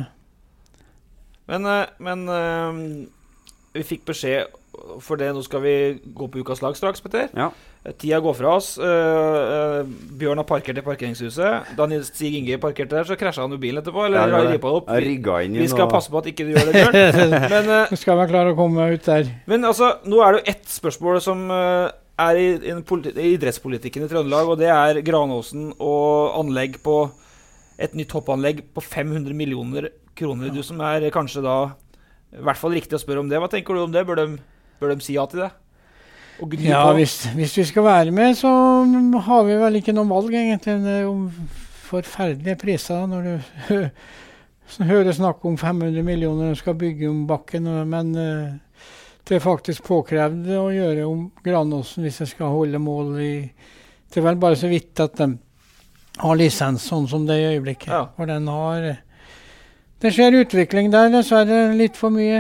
Men, men uh, vi fikk beskjed, for det, nå skal vi gå på ukas lag straks, Petter. Ja. Tida går fra oss. Uh, uh, Bjørn har parkert i parkeringshuset. Da Stig Inge parkerte der, så krasjet han jo bilen etterpå. Eller ja, ja, opp. Vi, vi skal passe på at ikke du gjør det, Bjørn. Men uh, nå skal vi klare å komme ut der. Men altså, nå er det jo ett spørsmål som uh, er i, i, i idrettspolitikken i Trøndelag, og det er Granåsen og anlegg på et nytt hoppanlegg på fem hundre millioner kroner. Ja. Du som er kanskje da I hvert fall riktig å spørre om det. Hva tenker du om det? Bør de, bør de si ja til det? Ja, hvis, hvis vi skal være med, så har vi vel ikke noen valg, egentlig. Det er jo forferdelige priser når du hører snakk om fem hundre millioner og skal bygge om bakken, men uh, det er faktisk påkrevd å gjøre om Granåsen hvis jeg skal holde mål i. Det er vel bare så vidt at de har lisens sånn som det i øyeblikket. Ja. For den har, det skjer utvikling der, dessverre litt for mye.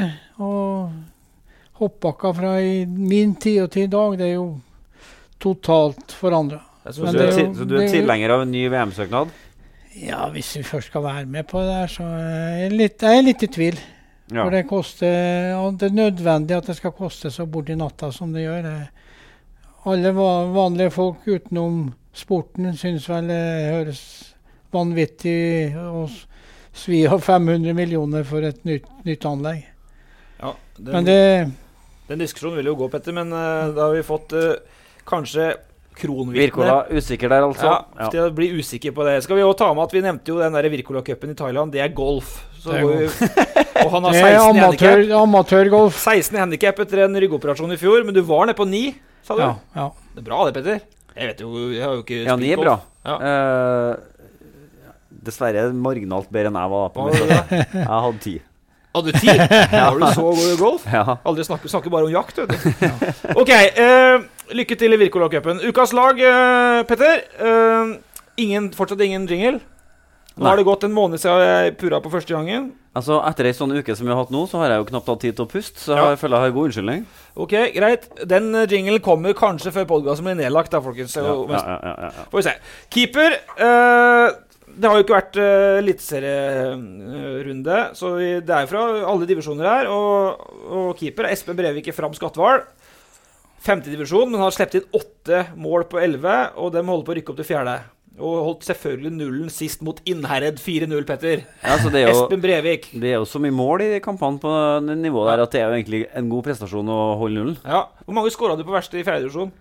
Og hoppbakka fra i min tid og til i dag, det er jo totalt forandret. Så du er, til, så du er tilhenger av en ny V M-søknad? Ja, hvis vi først skal være med på det der, så er jeg litt, jeg er litt i tvil. Ja. For det koster, og det er nødvendig at det skal koste så bort i natta som det gjør. Alle vanlige folk utenom sporten synes vel det høres vanvittig å svi av fem hundre millioner for et nytt, nytt anlegg. Ja, den, men det, den diskusjonen vil jo gå, Petter, men uh, da har vi fått uh, kanskje kronvittne. Virkola usikker der, altså. Ja, til å bli usikker på det. Skal vi også ta med at vi nevnte jo den der Virkola-cupen i Thailand, det er golf. Så det er golf. Vi, og han har det er seksten amatør, handicap. amatørgolf. seksten handicap etter en ryggoperasjon i fjor, men du var nede på ni, sa du? Ja, ja. Det er bra det, Petter. Jeg vet jo, jeg har jo ikke ja, ni er bra. Ja. Uh, dessverre marginalt bedre enn jeg var på meg. Jeg hadde ti. Hadde du ti? Ja. Har du så god golf? Ja. Aldri snakker, snakker bare om jakt, vet du. Ja. Ok, uh, lykke til i Virkola-cupen. Ukas lag, uh, Petter. Uh, ingen, fortsatt ingen jingle. Nå Nei. Har det gått en måned siden jeg purra på første gangen. Altså, etter en sånn uke som vi har hatt nå, så har jeg jo knapt hatt tid til å puste, så ja. Jeg føler jeg har god unnskyldning. Ok, greit. Den uh, jinglen kommer kanskje før podcasten blir nedlagt da, folkens. Ja, ja, ja, ja, ja. Får vi se. Keeper... Uh, Det har jo ikke vært uh, eliteserierunde, så vi, det er fra alle divisjoner her, og, og keeper er Espen Brevik Fram Skatval. Femte divisjon, men har slept inn åtte mål på elleve, og de holder på å rykke opp til fjerde. Og holdt selvfølgelig nullen sist mot Innherred fire null, Petter. Ja, så det er jo, Espen Brevik. Det er jo så mye mål i kampene på nivået der, at det er jo egentlig en god prestasjon å holde nullen. Ja, hvor mange skåret du på verste i fjerde divisjon?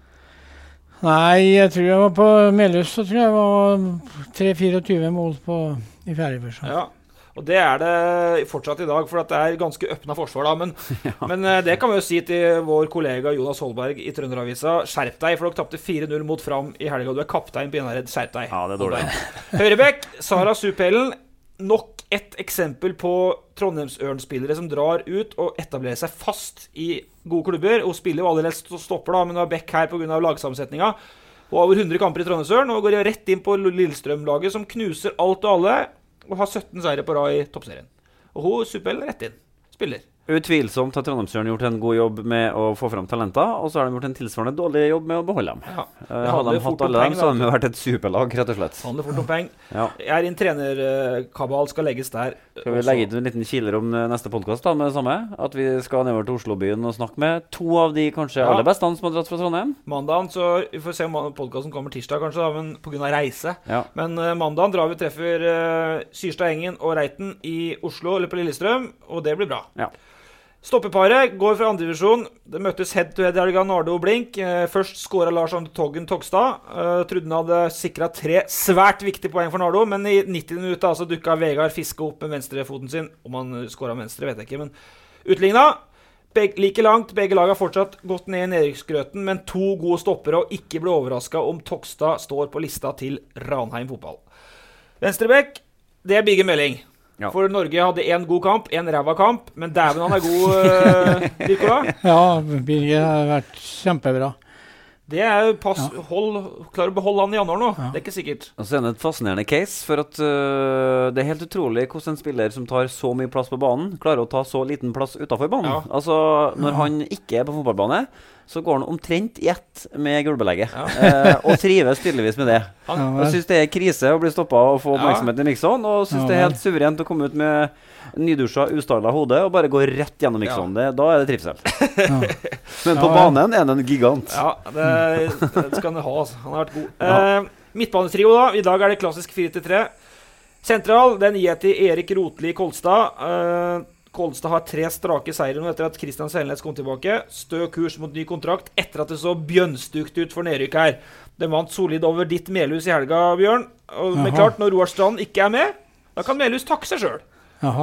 Nei, jeg tror jeg var på Melhus, så tror jeg var tre fireogtyve mål på, i fjerde divisjon. Ja, og det er det fortsatt i dag, for at det er ganske øppna forsvar da, men, ja. men det kan vi jo si til vår kollega Jonas Holberg i Trønderavisa. Skjerp deg, for dere tappte fire null mot Fram i helga, og du er kaptein på Innherred. Skjerp deg. Ja, det er dårlig. Høyrebekk, Sara Supelen. Nok et eksempel på Trondheimsørn-spillere som drar ut og etablerer seg fast i gode klubber. Hun spiller jo allerede stopper da, men hun har Beck her på grunn av lagsammensetninga. Hun har over hundre kamper i Trondheimsørn, og går rett inn på Lillestrøm-laget som knuser alt og alle, og har sytten seire på rad i toppserien. Og hun super rett inn. Spiller. Utvilsomt har Trondheimsøren gjort en god jobb med å få frem talenter, og så har de gjort en tilsvarende dårlig jobb med å beholde dem. Ja. Uh, hadde de hatt alle dem, så hadde de vært et superlag, rett og slett. Handler fort om peng. Ja. Jeg er i en trenerkabal, skal legges der. Skal vi også legge ut en liten kiler om neste podcast da, med det samme? At vi skal nedover til Oslobyen og snakke med to av de kanskje ja. aller beste som har dratt fra Trondheim. Mandagen, så vi får se om podcasten kommer tirsdag kanskje da, men på grunn av reise. Ja. Men uh, mandagen drar vi og treffer uh, Syrstad Engen og Reiten i Oslo, eller på Lillestrøm, og det blir bra. Ja. Stoppeparet går fra andre divisjon. Det møttes head to head i helga, Nardo og Blink. Eh, først skåret Lars Toggen Togstad. Eh, trodde han hadde sikret tre svært viktige poeng for Nardo, men i nitti minutter altså, dukket Vegard Fiske opp med venstrefoten sin. Om han skåret venstre, vet jeg ikke, men utlignet. Beg, like langt, begge lag har fortsatt gått ned i nedrykksgrøten, men to gode stoppere og ikke ble overrasket om Togstad står på lista til Ranheim fotball. Venstrebekk, det er Bigge Melding. Ja. For Norge hadde en god kamp, en ræva kamp, men dæven han er god, uh, Virkola. Ja, Birger har vært kjempebra. Det er pass, ja. hold, klarer å beholde han i januar nå, ja. Det er ikke sikkert. Og så er det et fascinerende case, for at uh, det er helt utrolig hvordan en spiller som tar så mye plass på banen, klarer å ta så liten plass utenfor banen. Ja. Altså, når ja. han ikke er på fotballbane, så går han omtrent i ett med gulvbelegget. Ja. eh, og trives tydeligvis med det. Han ja, synes det er krise å bli stoppet og få oppmerksomhet i Mixon, og synes ja, det er helt suverent å komme ut med nydusja, ustarla hode og bare gå rett gjennom Mixon. Ja. Det, da er det trivsel. Ja. Men på ja, banen er det en gigant. Ja, det, det skal han ha. Altså. Han har vært god. Ja. Eh, midtbanetrio da. I dag er det klassisk fire til tre. Sentral, den gir jeg til Erik Rotli Kolstad. Eh, Kolstad har tre strake seire nå etter at Kristian Selnes kom tilbake. Stø kurs mot ny kontrakt etter at det så bjønnstukt ut for nedrykk her. Det vant solid over ditt Melhus i helga, Bjørn. Og, men klart, når Roar Strand ikke er med, da kan Melhus takke seg selv. Jaha.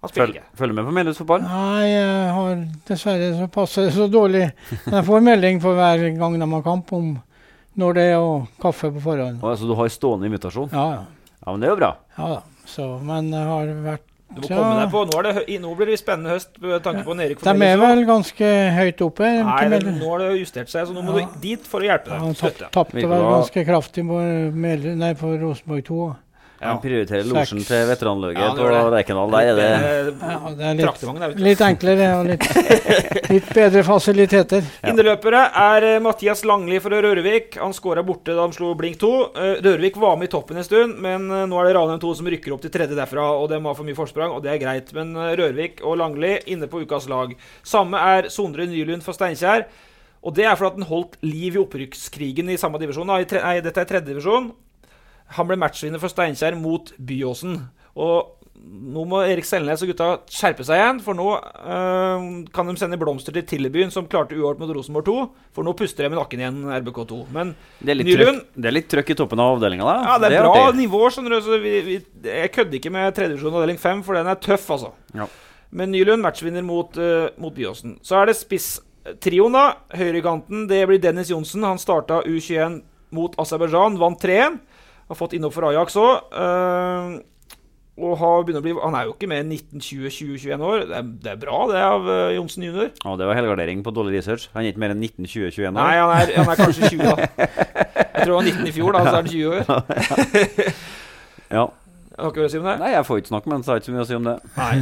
Han spiller Føl, ikke. Følger med på Melhus fotball? Nei, jeg har dessverre så passer det så dårlig. Jeg får melding for hver gang de har kamp om når det er og kaffe på forhånd. Oh, så du har stående invitasjon? Ja, ja. Ja, men det er jo bra. Ja da, så, men jeg har vært... Du må komme deg på. Nå, er det, hø- nå blir det spennende høst med tanke på Erik. De er vel ganske høyt oppe. Nei, det, nå har det justert seg, så nå må Ja. du dit for å hjelpe deg. Han tapp, tappte vel ganske kraftig på, Mel- nei, på Rosenborg to. Han prioriterer losjen Seks. til veteranløget Ja, på Lerkendal. Der er det... Ja, det er Traktemann der, vet litt, du. litt enklere og litt, litt bedre fasiliteter. Innerløpere er eh, Mathias Langli fra Rørvik. Han skåret borte da de slo Blink to. Eh, Rørvik var med i toppen en stund, men eh, nå er det Ranheim to som rykker opp til tredje derfra, og de har for mye forsprang, og det er greit. Men eh, Rørvik og Langli inne på ukas lag. Samme er Sondre Nylund for Steinkjer, og det er for at han holdt liv i opprykkskrigen i samme divisjon. Da. I tre, nei, dette er tredje divisjon. Han ble matchvinner for Steinkjer mot Byåsen. Og nå må Erik Selnes og gutta skjerpe seg igjen, for nå øh, kan de sende blomster til Tillebyen, som klarte uavgjort mot Rosenborg to, for nå puster de med nakken igjen, R B K to. Men Det er litt, Nylund, trøkk, det er litt trøkk i toppen av avdelingen da. ja, det er, bra artig. nivå, skjønner du, så vi, vi, jeg kødder ikke med tredje divisjon avdeling fem, for den er tøff, altså. Ja. Men Nylund matchvinner mot, uh, mot Byåsen. Så er det spiss-trioen da, høyrekanten, det blir Dennis Jonsen. Han startet U tjueen mot Aserbaidsjan, vant tre en. Har fått innopp for Ajax også. Uh, og har begynner å bli, han er jo ikke med nitten, tjue, tjue, tjueen år. Det er, det er bra, det av uh, Jonsen junior. Ja, det var helgardering på dårlig research. Han er ikke mer enn nitten, tjue, tjueen år. Nei, han er, han er kanskje tjue da. Jeg tror han var nitten i fjor da, så er han tjue år. Ja. Har ikke å si om det? Nei, jeg får ikke snakke, men så har jeg ikke så mye å si om det. Nei.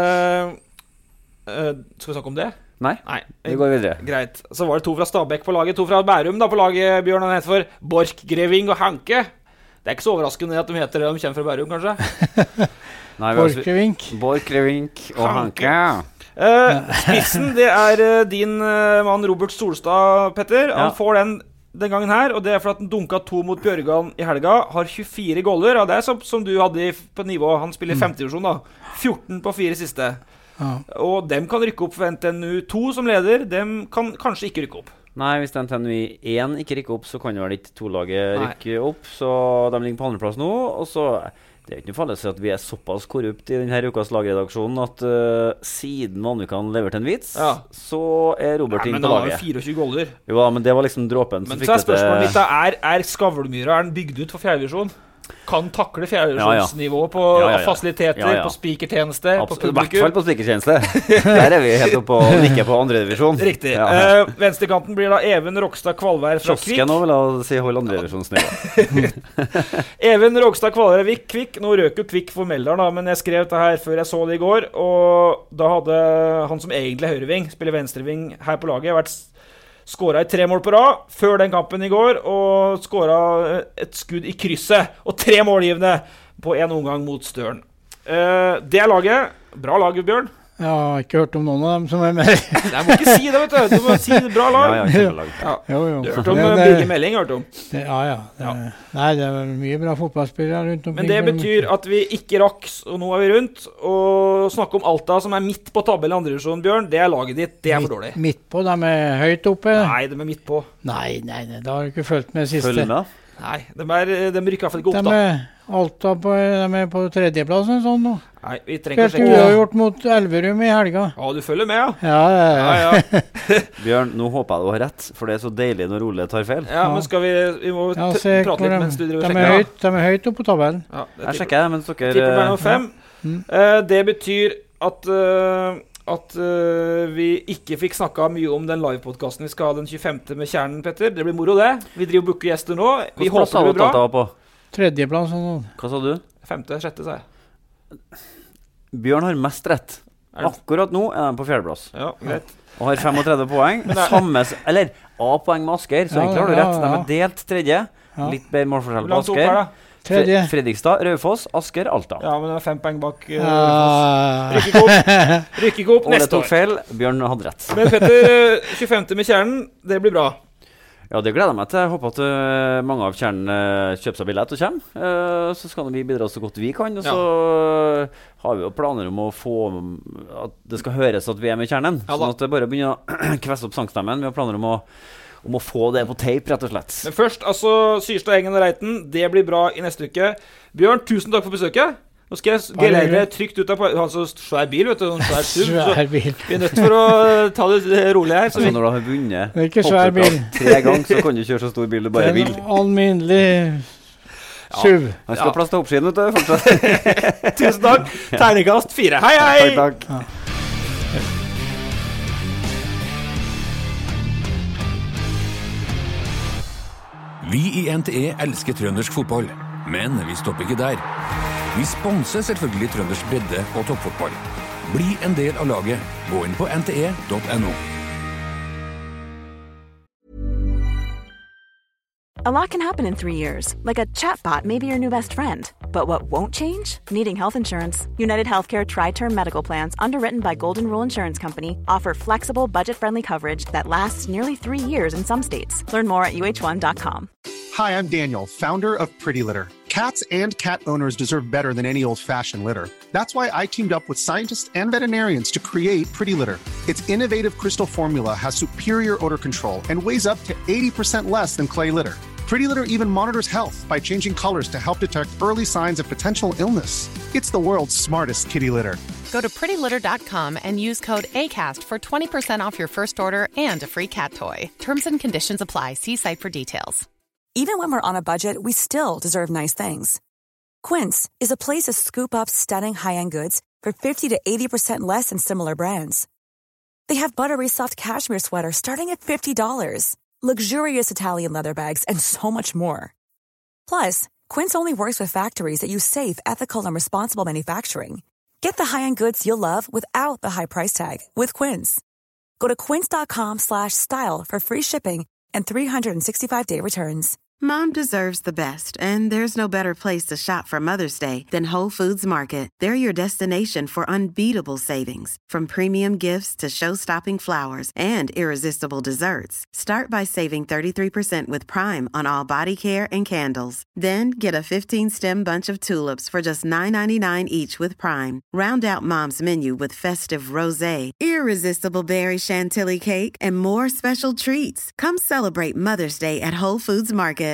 Uh, uh, skal vi snakke om det? Nei, Nei. vi går videre. Greit. Så var det to fra Stabæk på laget, to fra Bærum da på laget, Bjørn. Han heter for Borch, Greving og Hanke. Det er ikke så overraskende at de heter det, de kommer fra Bærum, kanskje? Nei, Borchgrevink. Borchgrevink og Hanke. Uh, spissen, det er uh, din uh, mann Robert Solstad, Petter. Han Ja. får den den gangen her, og det er for at han dunket to mot Bjørgan i helga. Har tjuefire goller, og det er som, som du hadde i, på nivå. Han spiller i femte divisjon da. fjorten på fire siste. Ja. Og dem kan rykke opp for N T N U to som leder. Dem kan kanskje ikke rykke opp. Nei, hvis N T N U én ikke rykker opp, så kan jo vel ikke to-laget Nei. rykke opp. Så de ligger på andreplass nå. Og så det er ikke noe farlig å si at vi er såpass korrupt i denne ukas lagredaksjonen at uh, siden Vanvikan leverte en vits, Ja. så er Robert Nei, inn men på han har jo laget. fireogtjue goller. Jo, men det var liksom dråpen som Men fikk så er det spørsmålet mitt til. da, er, er Skavlmyra, er den bygd ut for fjerde divisjon? Kan takle fjerdedivisjonsnivå på Ja, ja, ja. fasiliteter, Ja, ja. på speakertjeneste, på Absolutt, i hvert fall publikum? på spikertjeneste. Der er vi helt oppe og nikker på andre divisjon. Riktig. Ja. Eh, venstrekanten blir da Even Rokstad Kvalvær fra Kvikk. Kiosken nå vil jeg si hold andre divisjonsnivå. Even Rokstad Kvalvær Vik Kvikk. Nå røk jo Kvikk for Melderen, da, men jeg skrev det her før jeg så det i går. Og da hadde han som egentlig er høyreving, spiller venstreving her på laget, vært skåret i tre mål på rad før den kampen i går, og skåret et skudd i krysset, og tre målgivende på en omgang mot Støren. Eh, det er laget. Bra lag, Bjørn. Jeg har ikke hørt om noen av dem som er med. Jeg må ikke si det, vet du. Du må si bra lag. Ja, ja, kjempelag. Ja. Jo, jo. Du har hørt om Men uh, det- Birger Melding, hørt om. Det, ja, ja. Det, Nei, det er vel mye bra fotballspillere rundt omkring. Men det betyr at vi ikke raks, og nå er vi rundt, og snakke om Alta, som er midt på tabellen i andre divisjon, Bjørn. Det er laget ditt. Det er for dårlig. Midt på, de er høyt oppe. Nei, de er midt på. Nei, nei, nei, da har du ikke fulgt med siste. Følg med. Nei, de, er, de rykker i hvert fall ikke opp, De da. er Alta på, de er på tredjeplass eller sånn nå. Nei, vi trenger å Spilte sjekke. uavgjort mot Elverum i helga. Ja, du følger med, ja. Ja, ja, ja. Ja, ja. Bjørn, nå håper jeg du har rett, for det er så deilig når Ole tar feil. Ja, men skal vi Vi må Ja, t- se prate hvor litt de, mens du driver og de, er sjekker. høyt, de er høyt oppe på tabellen. Ja, det Jeg tipper- sjekker det, mens dere tipper det er nummer fem. Mm. Eh, det betyr at eh, at eh, vi ikke fikk snakket mye om den live-podcasten vi skal ha den tjuefemte med Kjernen, Petter. Det blir moro, det. Vi driver og booker gjester nå. Vi Hvilken plass håper sa det du blir at bra. Alta var på? Tredjeplass og sånn. Hva sa du? Femte, sjette, sa jeg. Bjørn har mest rett. Er det- Akkurat nå er de på fjerdeplass. Ja, greit. Og har femogtredve poeng. Men det er- Samme, s- eller A-poeng med Asker, så Ja, egentlig har du ja, rett. De ja. er delt tredje. Ja. Litt bedre målforskjell Hvor på langt opp er det? Asker. Tredje. Fre- Fredrikstad, Raufoss, Asker, Alta. Ja, men det er fem poeng bak. eh, Ja. Rykker ikke opp, rykker ikke opp Ole neste tok år. feil. Bjørn hadde rett. Men Petter, eh, tjuefemte med Kjernen, det blir bra. Ja, det gleder jeg meg til. Jeg håper at uh, mange av kjernen uh, kjøper seg billett og kommer. Uh, så skal vi bidra så godt vi kan. Og så uh, har vi jo planer om å få at det skal høres at vi er med i kjernen. Ja da. sånn at det bare begynner å kvesse opp sangstemmen. Vi har planer om å, om å få det på tape, rett og slett. Men først, altså, Syrstad, Engen og Reiten. Det blir bra i neste uke. Bjørn, tusen takk for besøket. Nå skal jeg geleide deg trygt ut av han så svær bil, vet du. Svær, sub, svær bil. Vi er nødt for å ta det rolig her. Så altså, når du har vunnet det er ikke svær bil. tre ganger, så kan du kjøre så stor bil du bare vil. Det er en alminnelig sub. Ja, han skal ha plass til oppskinn, vet du, fortsatt. Tusen takk. Terningkast fire. Hei, hei! Takk, takk. Ja. Vi i N T E elsker trøndersk fotball, men vi stopper ikke der. Vi sponser selvfølgelig trøndersk bredde og toppfotball. Bli en del av laget. Gå inn på n t e dot n o. A lot can happen in three years, like a chatbot may be your new best friend. But what won't change? Needing health insurance. United Healthcare Tri-Term Medical Plans, underwritten by Golden Rule Insurance Company, offer flexible, budget-friendly coverage that lasts nearly three years in some states. Learn more at u h one dot com. Hi, I'm Daniel, founder of Pretty Litter. Cats and cat owners deserve better than any old-fashioned litter. That's why I teamed up with scientists and veterinarians to create Pretty Litter. Its innovative crystal formula has superior odor control and weighs up to eighty percent less than clay litter. Pretty Litter even monitors health by changing colors to help detect early signs of potential illness. It's the world's smartest kitty litter. Go to pretty litter dot com and use code ACAST for twenty percent off your first order and a free cat toy. Terms and conditions apply. See site for details. Even when we're on a budget, we still deserve nice things. Quince is a place to scoop up stunning high-end goods for fifty to eighty percent less than similar brands. They have buttery soft cashmere sweaters starting at fifty dollars. Luxurious Italian leather bags, and so much more. Plus, Quince only works with factories that use safe, ethical, and responsible manufacturing. Get the high-end goods you'll love without the high price tag with Quince. Go to quince dot com slash style for free shipping and three sixty-five day returns. Mom deserves the best, and there's no better place to shop for Mother's Day than Whole Foods Market. They're your destination for unbeatable savings, from premium gifts to show-stopping flowers and irresistible desserts. Start by saving thirty-three percent with Prime on all body care and candles. Then get a fifteen-stem bunch of tulips for just nine ninety-nine each with Prime. Round out Mom's menu with festive rosé, irresistible berry chantilly cake, and more special treats. Come celebrate Mother's Day at Whole Foods Market.